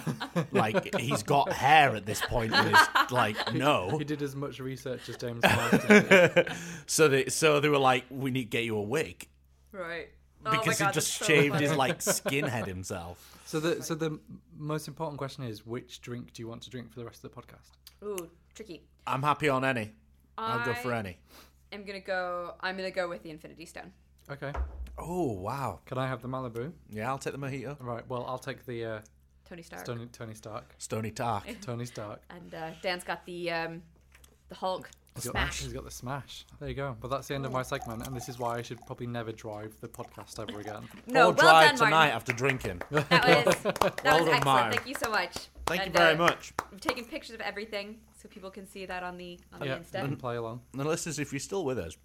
Speaker 1: Like he's got hair at this point, and it's like no.
Speaker 3: He did as much research as James Marsden did.
Speaker 1: So they so they were like, "We need to get you a wig."
Speaker 2: Right. Oh my
Speaker 1: Because
Speaker 2: God,
Speaker 1: he just
Speaker 2: that's so
Speaker 1: shaved
Speaker 2: funny.
Speaker 1: his like skinhead himself.
Speaker 3: So the so the most important question is, which drink do you want to drink for the rest of the podcast?
Speaker 2: Ooh, tricky.
Speaker 1: I'm happy on any. I'll go for
Speaker 2: I
Speaker 1: any.
Speaker 2: am gonna go. I'm gonna go with the Infinity Stone.
Speaker 3: Okay.
Speaker 1: Oh wow.
Speaker 3: Can I have the Malibu?
Speaker 1: Yeah, I'll take the mojito.
Speaker 3: Right. Well, I'll take the uh,
Speaker 2: Tony Stark.
Speaker 3: Tony Tony Stark.
Speaker 1: Stony Tark.
Speaker 3: Tony Stark.
Speaker 2: And uh, Dan's got the um, the Hulk.
Speaker 3: He's got,
Speaker 2: Smash.
Speaker 3: he's got the smash. There you go. But that's the end of my segment, and this is why I should probably never drive the podcast ever again.
Speaker 2: No,
Speaker 1: or
Speaker 2: well
Speaker 1: drive
Speaker 2: done,
Speaker 1: tonight
Speaker 2: Martin.
Speaker 1: after drinking.
Speaker 2: That was that
Speaker 1: Well
Speaker 2: was
Speaker 1: done,
Speaker 2: excellent.
Speaker 1: Martin.
Speaker 2: Thank you so much.
Speaker 1: Thank
Speaker 2: And,
Speaker 1: you very
Speaker 2: uh,
Speaker 1: much.
Speaker 2: We've taken pictures of everything so people can see that on the on
Speaker 3: Yeah,
Speaker 2: the Insta.
Speaker 3: and play along.
Speaker 1: And listeners, if you're still with us,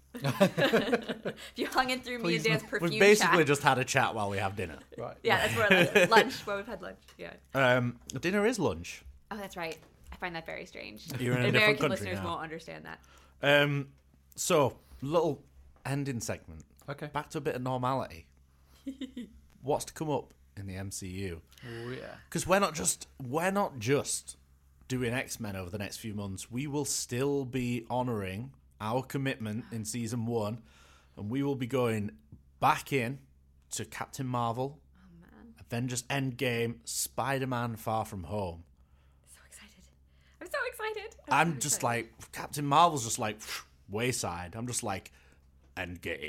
Speaker 2: If you hung in through me and
Speaker 3: Please
Speaker 2: Dan's perfume
Speaker 1: we've basically
Speaker 2: chat.
Speaker 1: just had a chat while we have dinner.
Speaker 3: Right.
Speaker 2: Yeah, that's where like, lunch. Where we've had lunch. Yeah.
Speaker 1: Um, dinner is lunch.
Speaker 2: Oh, that's right. I find that very strange.
Speaker 1: You're in a different
Speaker 2: American
Speaker 1: country
Speaker 2: listeners
Speaker 1: now.
Speaker 2: won't understand that.
Speaker 1: Um, so little ending segment.
Speaker 3: Okay.
Speaker 1: Back to a bit of normality. What's to come up in the M C U?
Speaker 3: Oh yeah.
Speaker 1: Because we're not just we're not just doing X-Men over the next few months. We will still be honouring our commitment in season one, and we will be going back in to Captain Marvel,
Speaker 2: Oh man,
Speaker 1: Avengers Endgame, Spider-Man Far From Home.
Speaker 2: so excited! I'm so excited.
Speaker 1: I'm
Speaker 2: so
Speaker 1: just
Speaker 2: excited.
Speaker 1: like Captain Marvel's just like wayside. I'm just like Endgame.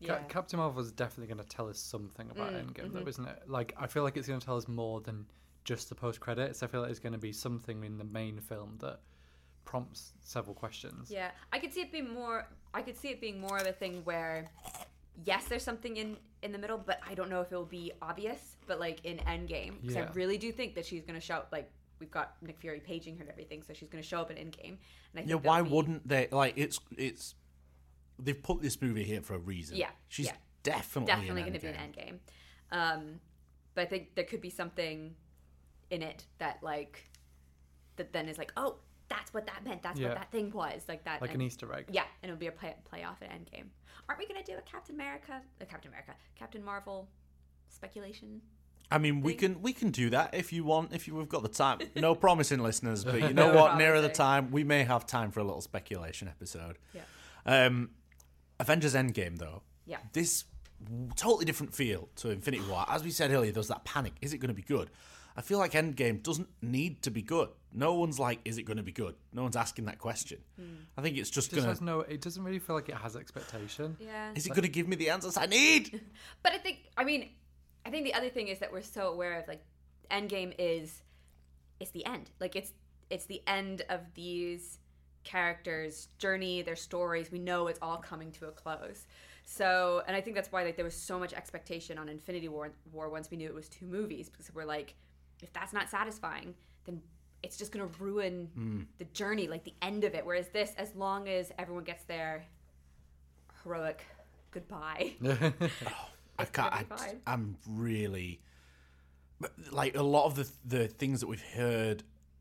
Speaker 2: Yeah.
Speaker 3: Ca- Captain Marvel is definitely going to tell us something about
Speaker 2: Mm,
Speaker 3: Endgame,
Speaker 2: mhm.
Speaker 3: though, isn't it? Like, I feel like it's going to tell us more than just the post credits. I feel like there's going to be something in the main film that prompts several questions.
Speaker 2: Yeah, I could see it being more. I could see it being more of a thing where, yes, there's something in in the middle, but I don't know if it will be obvious. But like in Endgame, because
Speaker 3: Yeah.
Speaker 2: I really do think that she's gonna show up. Like we've got Nick Fury paging her and everything, so she's gonna show up in Endgame. And I think
Speaker 1: Yeah,
Speaker 2: that'll
Speaker 1: why
Speaker 2: be-
Speaker 1: wouldn't they? Like, it's it's they've put this movie here for a reason.
Speaker 2: Yeah,
Speaker 1: she's
Speaker 2: yeah.
Speaker 1: definitely
Speaker 2: definitely
Speaker 1: going
Speaker 2: going
Speaker 1: to
Speaker 2: to be an Endgame? Um, but I think there could be something in it that like that then is like, oh, that's what that meant. That's
Speaker 3: Yeah.
Speaker 2: what that thing was. Like that.
Speaker 3: Like
Speaker 2: and-
Speaker 3: an Easter egg.
Speaker 2: Yeah, and it'll be a play playoff at Endgame. Aren't we gonna do a Captain America, a Captain America, Captain Marvel speculation?
Speaker 1: I mean, we
Speaker 2: thing.
Speaker 1: can we can do that if you want. If you, we've got the time. No promising, listeners, but you know
Speaker 2: No
Speaker 1: what? Nearer the
Speaker 2: promising.
Speaker 1: time, we may have time for a little speculation episode.
Speaker 2: Yeah.
Speaker 1: Um, Avengers Endgame, though.
Speaker 2: Yeah.
Speaker 1: This totally different feel to Infinity War. As we said earlier, there's that panic. Is it going to be good? I feel like Endgame doesn't need to be good. No one's like, is it going to be good? No one's asking that question. I think it's just
Speaker 3: It just
Speaker 1: going
Speaker 3: has
Speaker 1: to.
Speaker 3: no. It doesn't really feel like it has expectation.
Speaker 2: Yeah.
Speaker 1: Is it going to give me the answers I need?
Speaker 2: But I think, I mean, I think the other thing is that we're so aware of like, Endgame is, it's the end. Like it's it's the end of these characters' journey, their stories. We know it's all coming to a close. So, and I think that's why like there was so much expectation on Infinity War. War once we knew it was two movies, because we're like, if that's not satisfying, then it's just gonna ruin the journey, like the end of it. Whereas this, as long as everyone gets their heroic goodbye.
Speaker 1: I
Speaker 2: It's
Speaker 1: can't.
Speaker 2: gonna be
Speaker 1: I,
Speaker 2: fine.
Speaker 1: I'm really but, like a lot of the the things that we've heard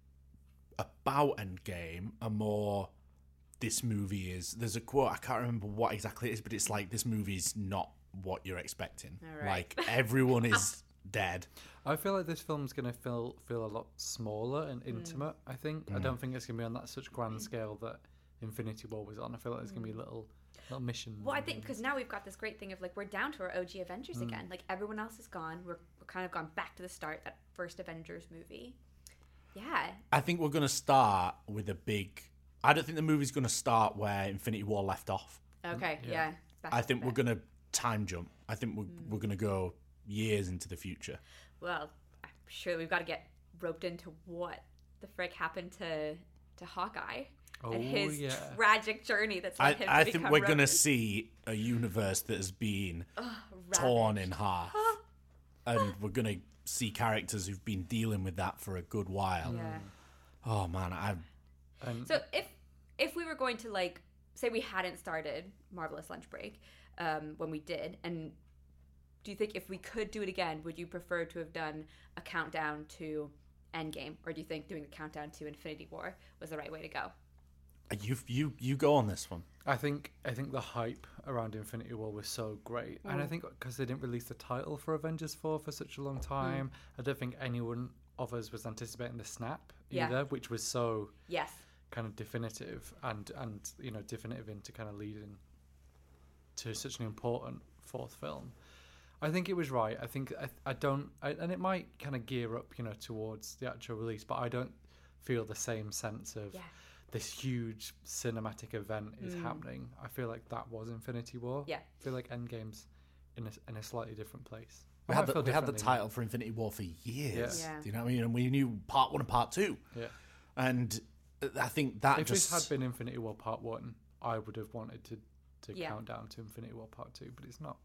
Speaker 1: about Endgame are more. This movie is. There's a quote. I can't remember what exactly it is, but it's like this movie's not what you're expecting.
Speaker 2: All right.
Speaker 1: Like everyone is dead.
Speaker 3: I feel like this film's going to feel feel a lot smaller and intimate. I think. I don't think it's going to be on that such grand scale that Infinity War was on. I feel like it's going to be little little missions.
Speaker 2: Well, I think because now we've got this great thing of like we're down to our O G Avengers again. Like everyone else is gone. We're, we're kind of gone back to the start, that first Avengers movie. Yeah.
Speaker 1: I think we're going to start with a big. I don't think the movie's going to start where Infinity War left off.
Speaker 2: Okay.
Speaker 3: Yeah.
Speaker 2: Yeah. Back
Speaker 1: I
Speaker 2: to
Speaker 1: think
Speaker 2: the
Speaker 1: we're
Speaker 2: bit.
Speaker 1: going to time jump. I think we're we're going to go years into the future.
Speaker 2: Well, I'm sure we've got to get roped into what the frick happened to to Hawkeye
Speaker 3: Oh,
Speaker 2: and his
Speaker 3: yeah.
Speaker 2: tragic journey that's
Speaker 1: I,
Speaker 2: led him to
Speaker 1: I think
Speaker 2: become
Speaker 1: we're going to
Speaker 2: Ronin.
Speaker 1: see a universe that has been
Speaker 2: Ravaged.
Speaker 1: torn in half. And we're going to see characters who've been dealing with that for a good while.
Speaker 2: Yeah.
Speaker 1: Oh, man. I
Speaker 3: And
Speaker 2: So if if we were going to like say we hadn't started Marvelous Lunch Break um, when we did, and do you think if we could do it again, would you prefer to have done a countdown to Endgame, or do you think doing a countdown to Infinity War was the right way to go?
Speaker 1: you you you go on this one.
Speaker 3: I think I think the hype around Infinity War was so great, and I think because they didn't release the title for Avengers four for such a long time, I don't think anyone of us was anticipating the snap
Speaker 2: Yeah.
Speaker 3: either, which was so
Speaker 2: Yes.
Speaker 3: kind of definitive and and you know definitive into kind of leading to such an important fourth film. I think it was right. I think I, I don't, I, and it might kind of gear up, you know, towards the actual release, but I don't feel the same sense of
Speaker 2: Yeah.
Speaker 3: this huge cinematic event is happening. I feel like that was Infinity War.
Speaker 2: Yeah.
Speaker 3: I feel like Endgame's in a, in a slightly different place.
Speaker 1: We
Speaker 3: I
Speaker 1: had
Speaker 3: might
Speaker 1: the,
Speaker 3: feel
Speaker 1: we had the
Speaker 3: differently now.
Speaker 1: title for Infinity War for years.
Speaker 2: Yeah.
Speaker 1: Do you know what I mean? And we knew part one and part two.
Speaker 3: Yeah.
Speaker 1: And I think that
Speaker 3: If
Speaker 1: just
Speaker 3: this had been Infinity War Part One, I would have wanted to to
Speaker 2: Yeah.
Speaker 3: count down to Infinity War Part Two, but it's not.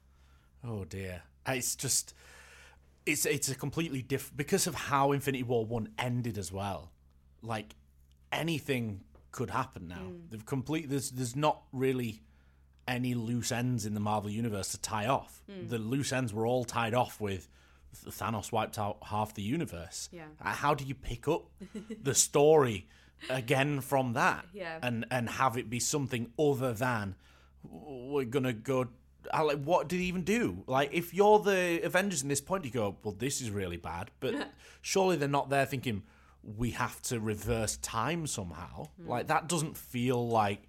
Speaker 1: oh dear, it's just it's it's a completely different because of how Infinity War one ended as well. Like anything could happen now. They've complete. There's there's not really any loose ends in the Marvel universe to tie off. The loose ends were all tied off with Thanos wiped out half the universe.
Speaker 2: Yeah.
Speaker 1: Uh, How do you pick up the story again from that?
Speaker 2: Yeah.
Speaker 1: And and have it be something other than we're gonna go. I like, what did he even do? Like, if you're the Avengers in this point, you go, well, this is really bad. But surely they're not there thinking we have to reverse time somehow. Like, that doesn't feel like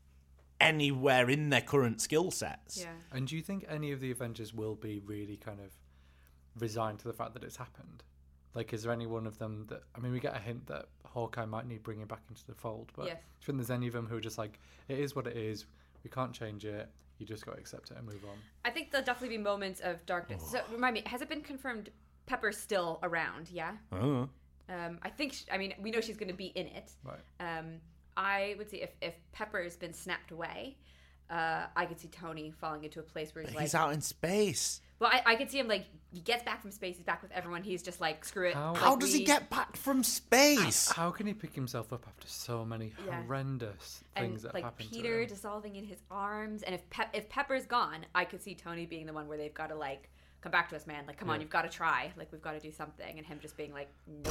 Speaker 1: anywhere in their current skill sets.
Speaker 2: Yeah.
Speaker 3: And do you think any of the Avengers will be really kind of resigned to the fact that it's happened? Like, is there any one of them that... I mean, we get a hint that Hawkeye might need bringing back into the fold, but
Speaker 2: Yes.
Speaker 3: do you think there's any of them who are just like, it is what it is, we can't change it, you just got to accept it and move on.
Speaker 2: I think there'll definitely be moments of darkness. So remind me, has it been confirmed Pepper's still around? Yeah.
Speaker 1: Uh,
Speaker 2: Um, I think. She, I mean, we know she's going to be in it.
Speaker 3: Right.
Speaker 2: Um, I would say if if Pepper's been snapped away, uh, I could see Tony falling into a place where he's like,
Speaker 1: he's out in space.
Speaker 2: well, I, I could see him like he gets back from space, he's back with everyone. He's just like, screw it.
Speaker 3: How-
Speaker 2: like,
Speaker 1: How does
Speaker 2: we-
Speaker 1: he get back from space?
Speaker 3: How can he pick himself up after so many
Speaker 2: Yeah.
Speaker 3: horrendous
Speaker 2: And
Speaker 3: things that
Speaker 2: like
Speaker 3: happened
Speaker 2: Peter
Speaker 3: to him?
Speaker 2: dissolving in his arms, and if Pe- if Pepper's gone, I could see Tony being the one where they've got to like come back to us, man. Like, come on,
Speaker 3: Yeah.
Speaker 2: you've got to try. Like, we've got to do something, and him just being like, nope.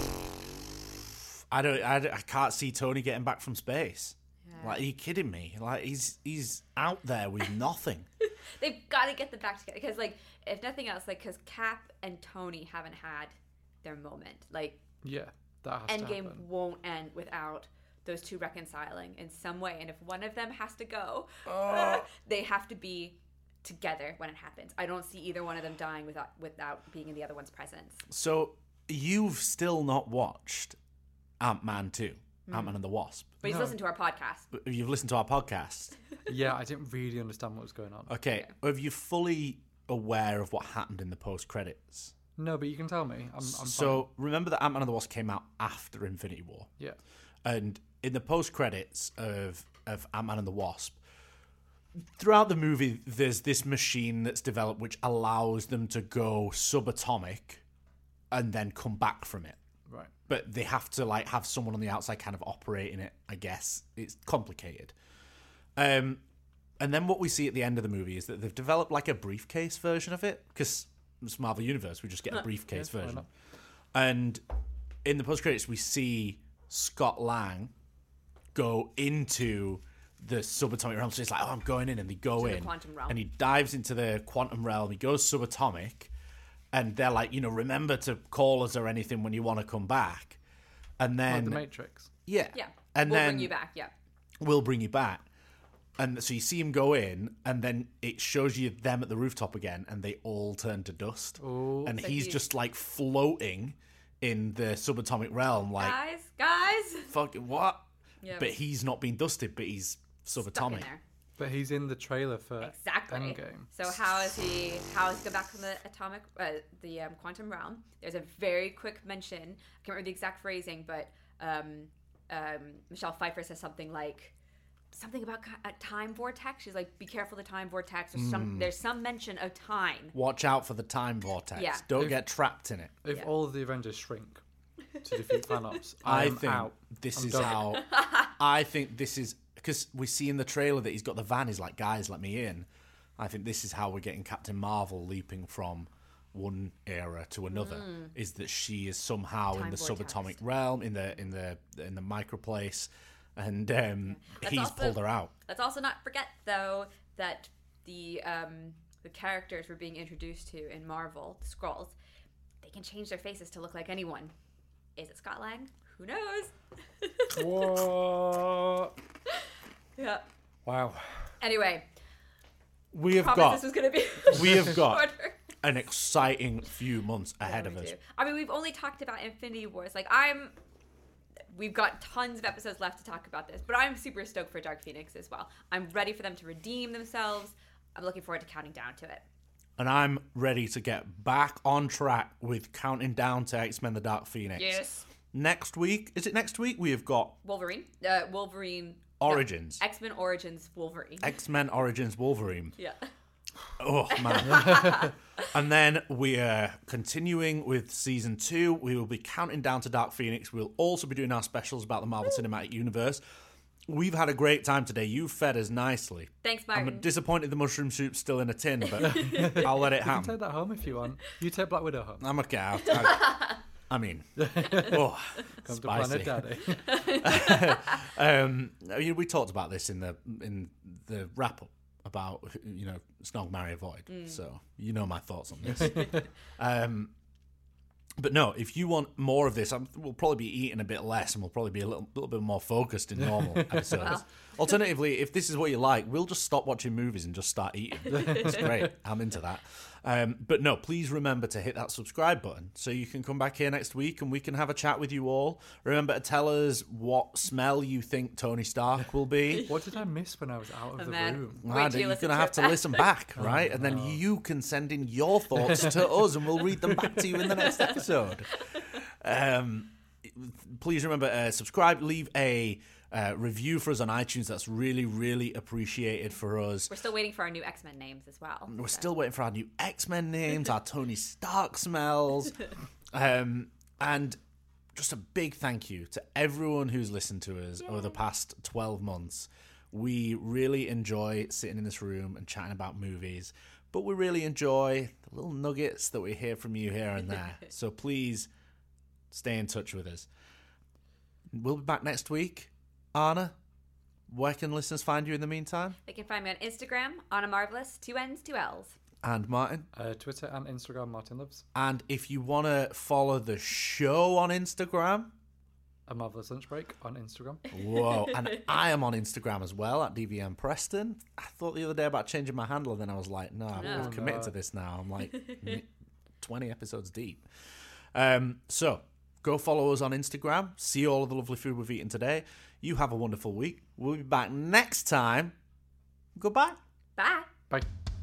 Speaker 1: I don't. I, don't- I can't see Tony getting back from space.
Speaker 2: Yeah.
Speaker 1: Like, are you kidding me? Like, he's he's out there with nothing.
Speaker 2: They've got to get them back together because, like, if nothing else, like, because Cap and Tony haven't had their moment. Like,
Speaker 3: Yeah, that has to
Speaker 2: Endgame
Speaker 3: happen.
Speaker 2: won't end without those two reconciling in some way. And if one of them has to go,
Speaker 1: Oh.
Speaker 2: they have to be together when it happens. I don't see either one of them dying without without being in the other one's presence.
Speaker 1: So you've still not watched Ant-Man two, Ant-Man and the Wasp.
Speaker 2: But he's
Speaker 3: No.
Speaker 2: listened to our podcast.
Speaker 1: You've listened to our podcast.
Speaker 3: Yeah, I didn't really understand what was going on.
Speaker 1: Okay, are you fully aware of what happened in the post-credits?
Speaker 3: No, but you can tell me. I'm, I'm
Speaker 1: So remember that Ant-Man and the Wasp came out after Infinity War.
Speaker 3: fine. Yeah.
Speaker 1: And in the post-credits of, of Ant-Man and the Wasp, throughout the movie, there's this machine that's developed which allows them to go subatomic and then come back from it.
Speaker 3: Right.
Speaker 1: But they have to like have someone on the outside kind of operating it, I guess. It's complicated. Um, and then what we see at the end of the movie is that they've developed like a briefcase version of it, because it's Marvel Universe, we just get a briefcase
Speaker 3: Yeah, why
Speaker 1: version.
Speaker 3: not?
Speaker 1: And in the post-credits, we see Scott Lang go into the subatomic realm. So it's like, oh, I'm going in, and they go
Speaker 2: To the
Speaker 1: in.
Speaker 2: quantum realm.
Speaker 1: And he dives into the quantum realm. He goes subatomic. And they're like, you know, remember to call us or anything when you want to come back. And then...
Speaker 3: Like the Matrix.
Speaker 1: Yeah.
Speaker 2: Yeah.
Speaker 1: And
Speaker 2: we'll
Speaker 1: then
Speaker 2: bring you back, yeah.
Speaker 1: we'll bring you back. And so you see him go in, and then it shows you them at the rooftop again, and they all turn to dust.
Speaker 3: Oh.
Speaker 1: And
Speaker 2: like
Speaker 1: he's
Speaker 2: he's-
Speaker 1: just like floating in the subatomic realm, like,
Speaker 2: Guys, guys.
Speaker 1: fucking what?
Speaker 2: Yeah.
Speaker 1: But he's not being dusted, but he's
Speaker 2: Stuck in
Speaker 1: subatomic.
Speaker 2: there.
Speaker 3: But he's in the trailer for
Speaker 2: Exactly.
Speaker 3: Endgame.
Speaker 2: So how is he? How is he go back from the atomic, uh, the um, quantum realm? There's a very quick mention. I can't remember the exact phrasing, but um, um, Michelle Pfeiffer says something like something about ki- a time vortex. She's like, "Be careful, the time vortex." There's
Speaker 1: Hmm.
Speaker 2: some. There's some mention of time.
Speaker 1: Watch out for the time vortex.
Speaker 2: Yeah.
Speaker 1: Don't
Speaker 3: If-
Speaker 1: get trapped in it.
Speaker 3: If
Speaker 2: Yeah.
Speaker 3: all of the Avengers shrink to defeat Thanos,
Speaker 1: I
Speaker 3: I'm
Speaker 1: think
Speaker 3: out.
Speaker 1: this
Speaker 3: I'm
Speaker 1: is
Speaker 3: done.
Speaker 1: how. I think this is because we see in the trailer that he's got the van. He's like, guys, let me in. I think this is how we're getting Captain Marvel leaping from one era to another. Is that she is somehow in
Speaker 2: Time
Speaker 1: the
Speaker 2: vortex.
Speaker 1: subatomic realm, in the in the in the microplace, and um,
Speaker 2: That's
Speaker 1: he's
Speaker 2: also-
Speaker 1: pulled her out.
Speaker 2: Let's also not forget though that the um, the characters we're being introduced to in Marvel, the Skrulls, they can change their faces to look like anyone. Is it Scott Lang? Who knows?
Speaker 3: What?
Speaker 2: Yeah.
Speaker 3: Wow.
Speaker 2: Anyway,
Speaker 1: We have
Speaker 2: promise
Speaker 1: got
Speaker 2: this was going to be.
Speaker 1: we have got
Speaker 2: shorter.
Speaker 1: an exciting few months ahead
Speaker 2: Yeah,
Speaker 1: of
Speaker 2: we
Speaker 1: us.
Speaker 2: do. I mean, we've only talked about Infinity Wars. Like, I'm. We've got tons of episodes left to talk about this, but I'm super stoked for Dark Phoenix as well. I'm ready for them to redeem themselves. I'm looking forward to counting down to it.
Speaker 1: And I'm ready to get back on track with counting down to X-Men: The Dark Phoenix.
Speaker 2: Yes.
Speaker 1: Next week, is it next week? We have got
Speaker 2: Wolverine. Uh, Wolverine.
Speaker 1: Origins.
Speaker 2: No, X-Men Origins Wolverine.
Speaker 1: X-Men Origins Wolverine.
Speaker 2: yeah.
Speaker 1: Oh, man. And then we are continuing with season two. We will be counting down to Dark Phoenix. We'll also be doing our specials about the Marvel Cinematic Universe. We've had a great time today. You've fed us nicely.
Speaker 2: Thanks, Martin.
Speaker 1: I'm disappointed the mushroom soup's still in a tin, but I'll let it
Speaker 3: You can
Speaker 1: happen.
Speaker 3: take that home if you want. You take Black Widow home.
Speaker 1: I'm okay. I'll, I, I mean, oh,
Speaker 3: Come
Speaker 1: spicy.
Speaker 3: to Planet Daddy.
Speaker 1: Um, you know, we talked about this in the in the wrap up about you know Snog, Marry, Avoid. So you know my thoughts on this. um, but no, if you want more of this, I'm, we'll probably be eating a bit less, and we'll probably be a little little bit more focused in normal episodes.
Speaker 2: Well.
Speaker 1: Alternatively, if this is what you like, we'll just stop watching movies and just start eating. That's great. I'm into that. Um, but no, please remember to hit that subscribe button so you can come back here next week and we can have a chat with you all. Remember to tell us what smell you think Tony Stark will be.
Speaker 3: What did I miss when I was out of
Speaker 2: Oh,
Speaker 3: the
Speaker 2: man.
Speaker 3: room?
Speaker 2: Wait
Speaker 1: Ah,
Speaker 2: till you
Speaker 1: you're
Speaker 2: listen
Speaker 1: going to
Speaker 2: to
Speaker 1: have
Speaker 2: it
Speaker 1: to
Speaker 2: back.
Speaker 1: listen back, right? And then you can send in your thoughts to us and we'll read them back to you in the next episode. Um, please remember, uh, subscribe, leave a uh, review for us on iTunes. That's really, really appreciated for us.
Speaker 2: We're still waiting for our new X-Men names as well.
Speaker 1: We're
Speaker 2: so.
Speaker 1: still waiting for our new X-Men names, our Tony Stark smells. Um, and just a big thank you to everyone who's listened to us
Speaker 2: Yay.
Speaker 1: over the past twelve months. We really enjoy sitting in this room and chatting about movies, but we really enjoy the little nuggets that we hear from you here and there. So please stay in touch with us. We'll be back next week. Anna, where can listeners find you in the meantime?
Speaker 2: They can find me on Instagram, Anna Marvelous, two N's, two L's.
Speaker 1: And Martin?
Speaker 3: Uh, Twitter and Instagram, Martin Loves.
Speaker 1: And if you want to follow the show on Instagram,
Speaker 3: A Marvelous Lunch Break on Instagram.
Speaker 1: whoa, and I am on Instagram as well at D V M Preston. I thought the other day about changing my handle, and then I was like, no, I'm
Speaker 2: No.
Speaker 1: committed
Speaker 3: No.
Speaker 1: to this now. I'm like twenty episodes deep. Um, so go follow us on Instagram. See all of the lovely food we've eaten today. You have a wonderful week. We'll be back next time. Goodbye.
Speaker 2: Bye.
Speaker 3: Bye.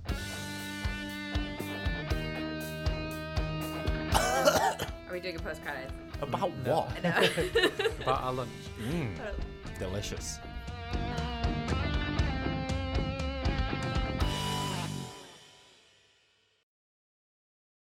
Speaker 2: Are we doing a post-credits?
Speaker 1: About
Speaker 3: No.
Speaker 1: what?
Speaker 2: I know.
Speaker 3: About our lunch.
Speaker 1: Mm, delicious.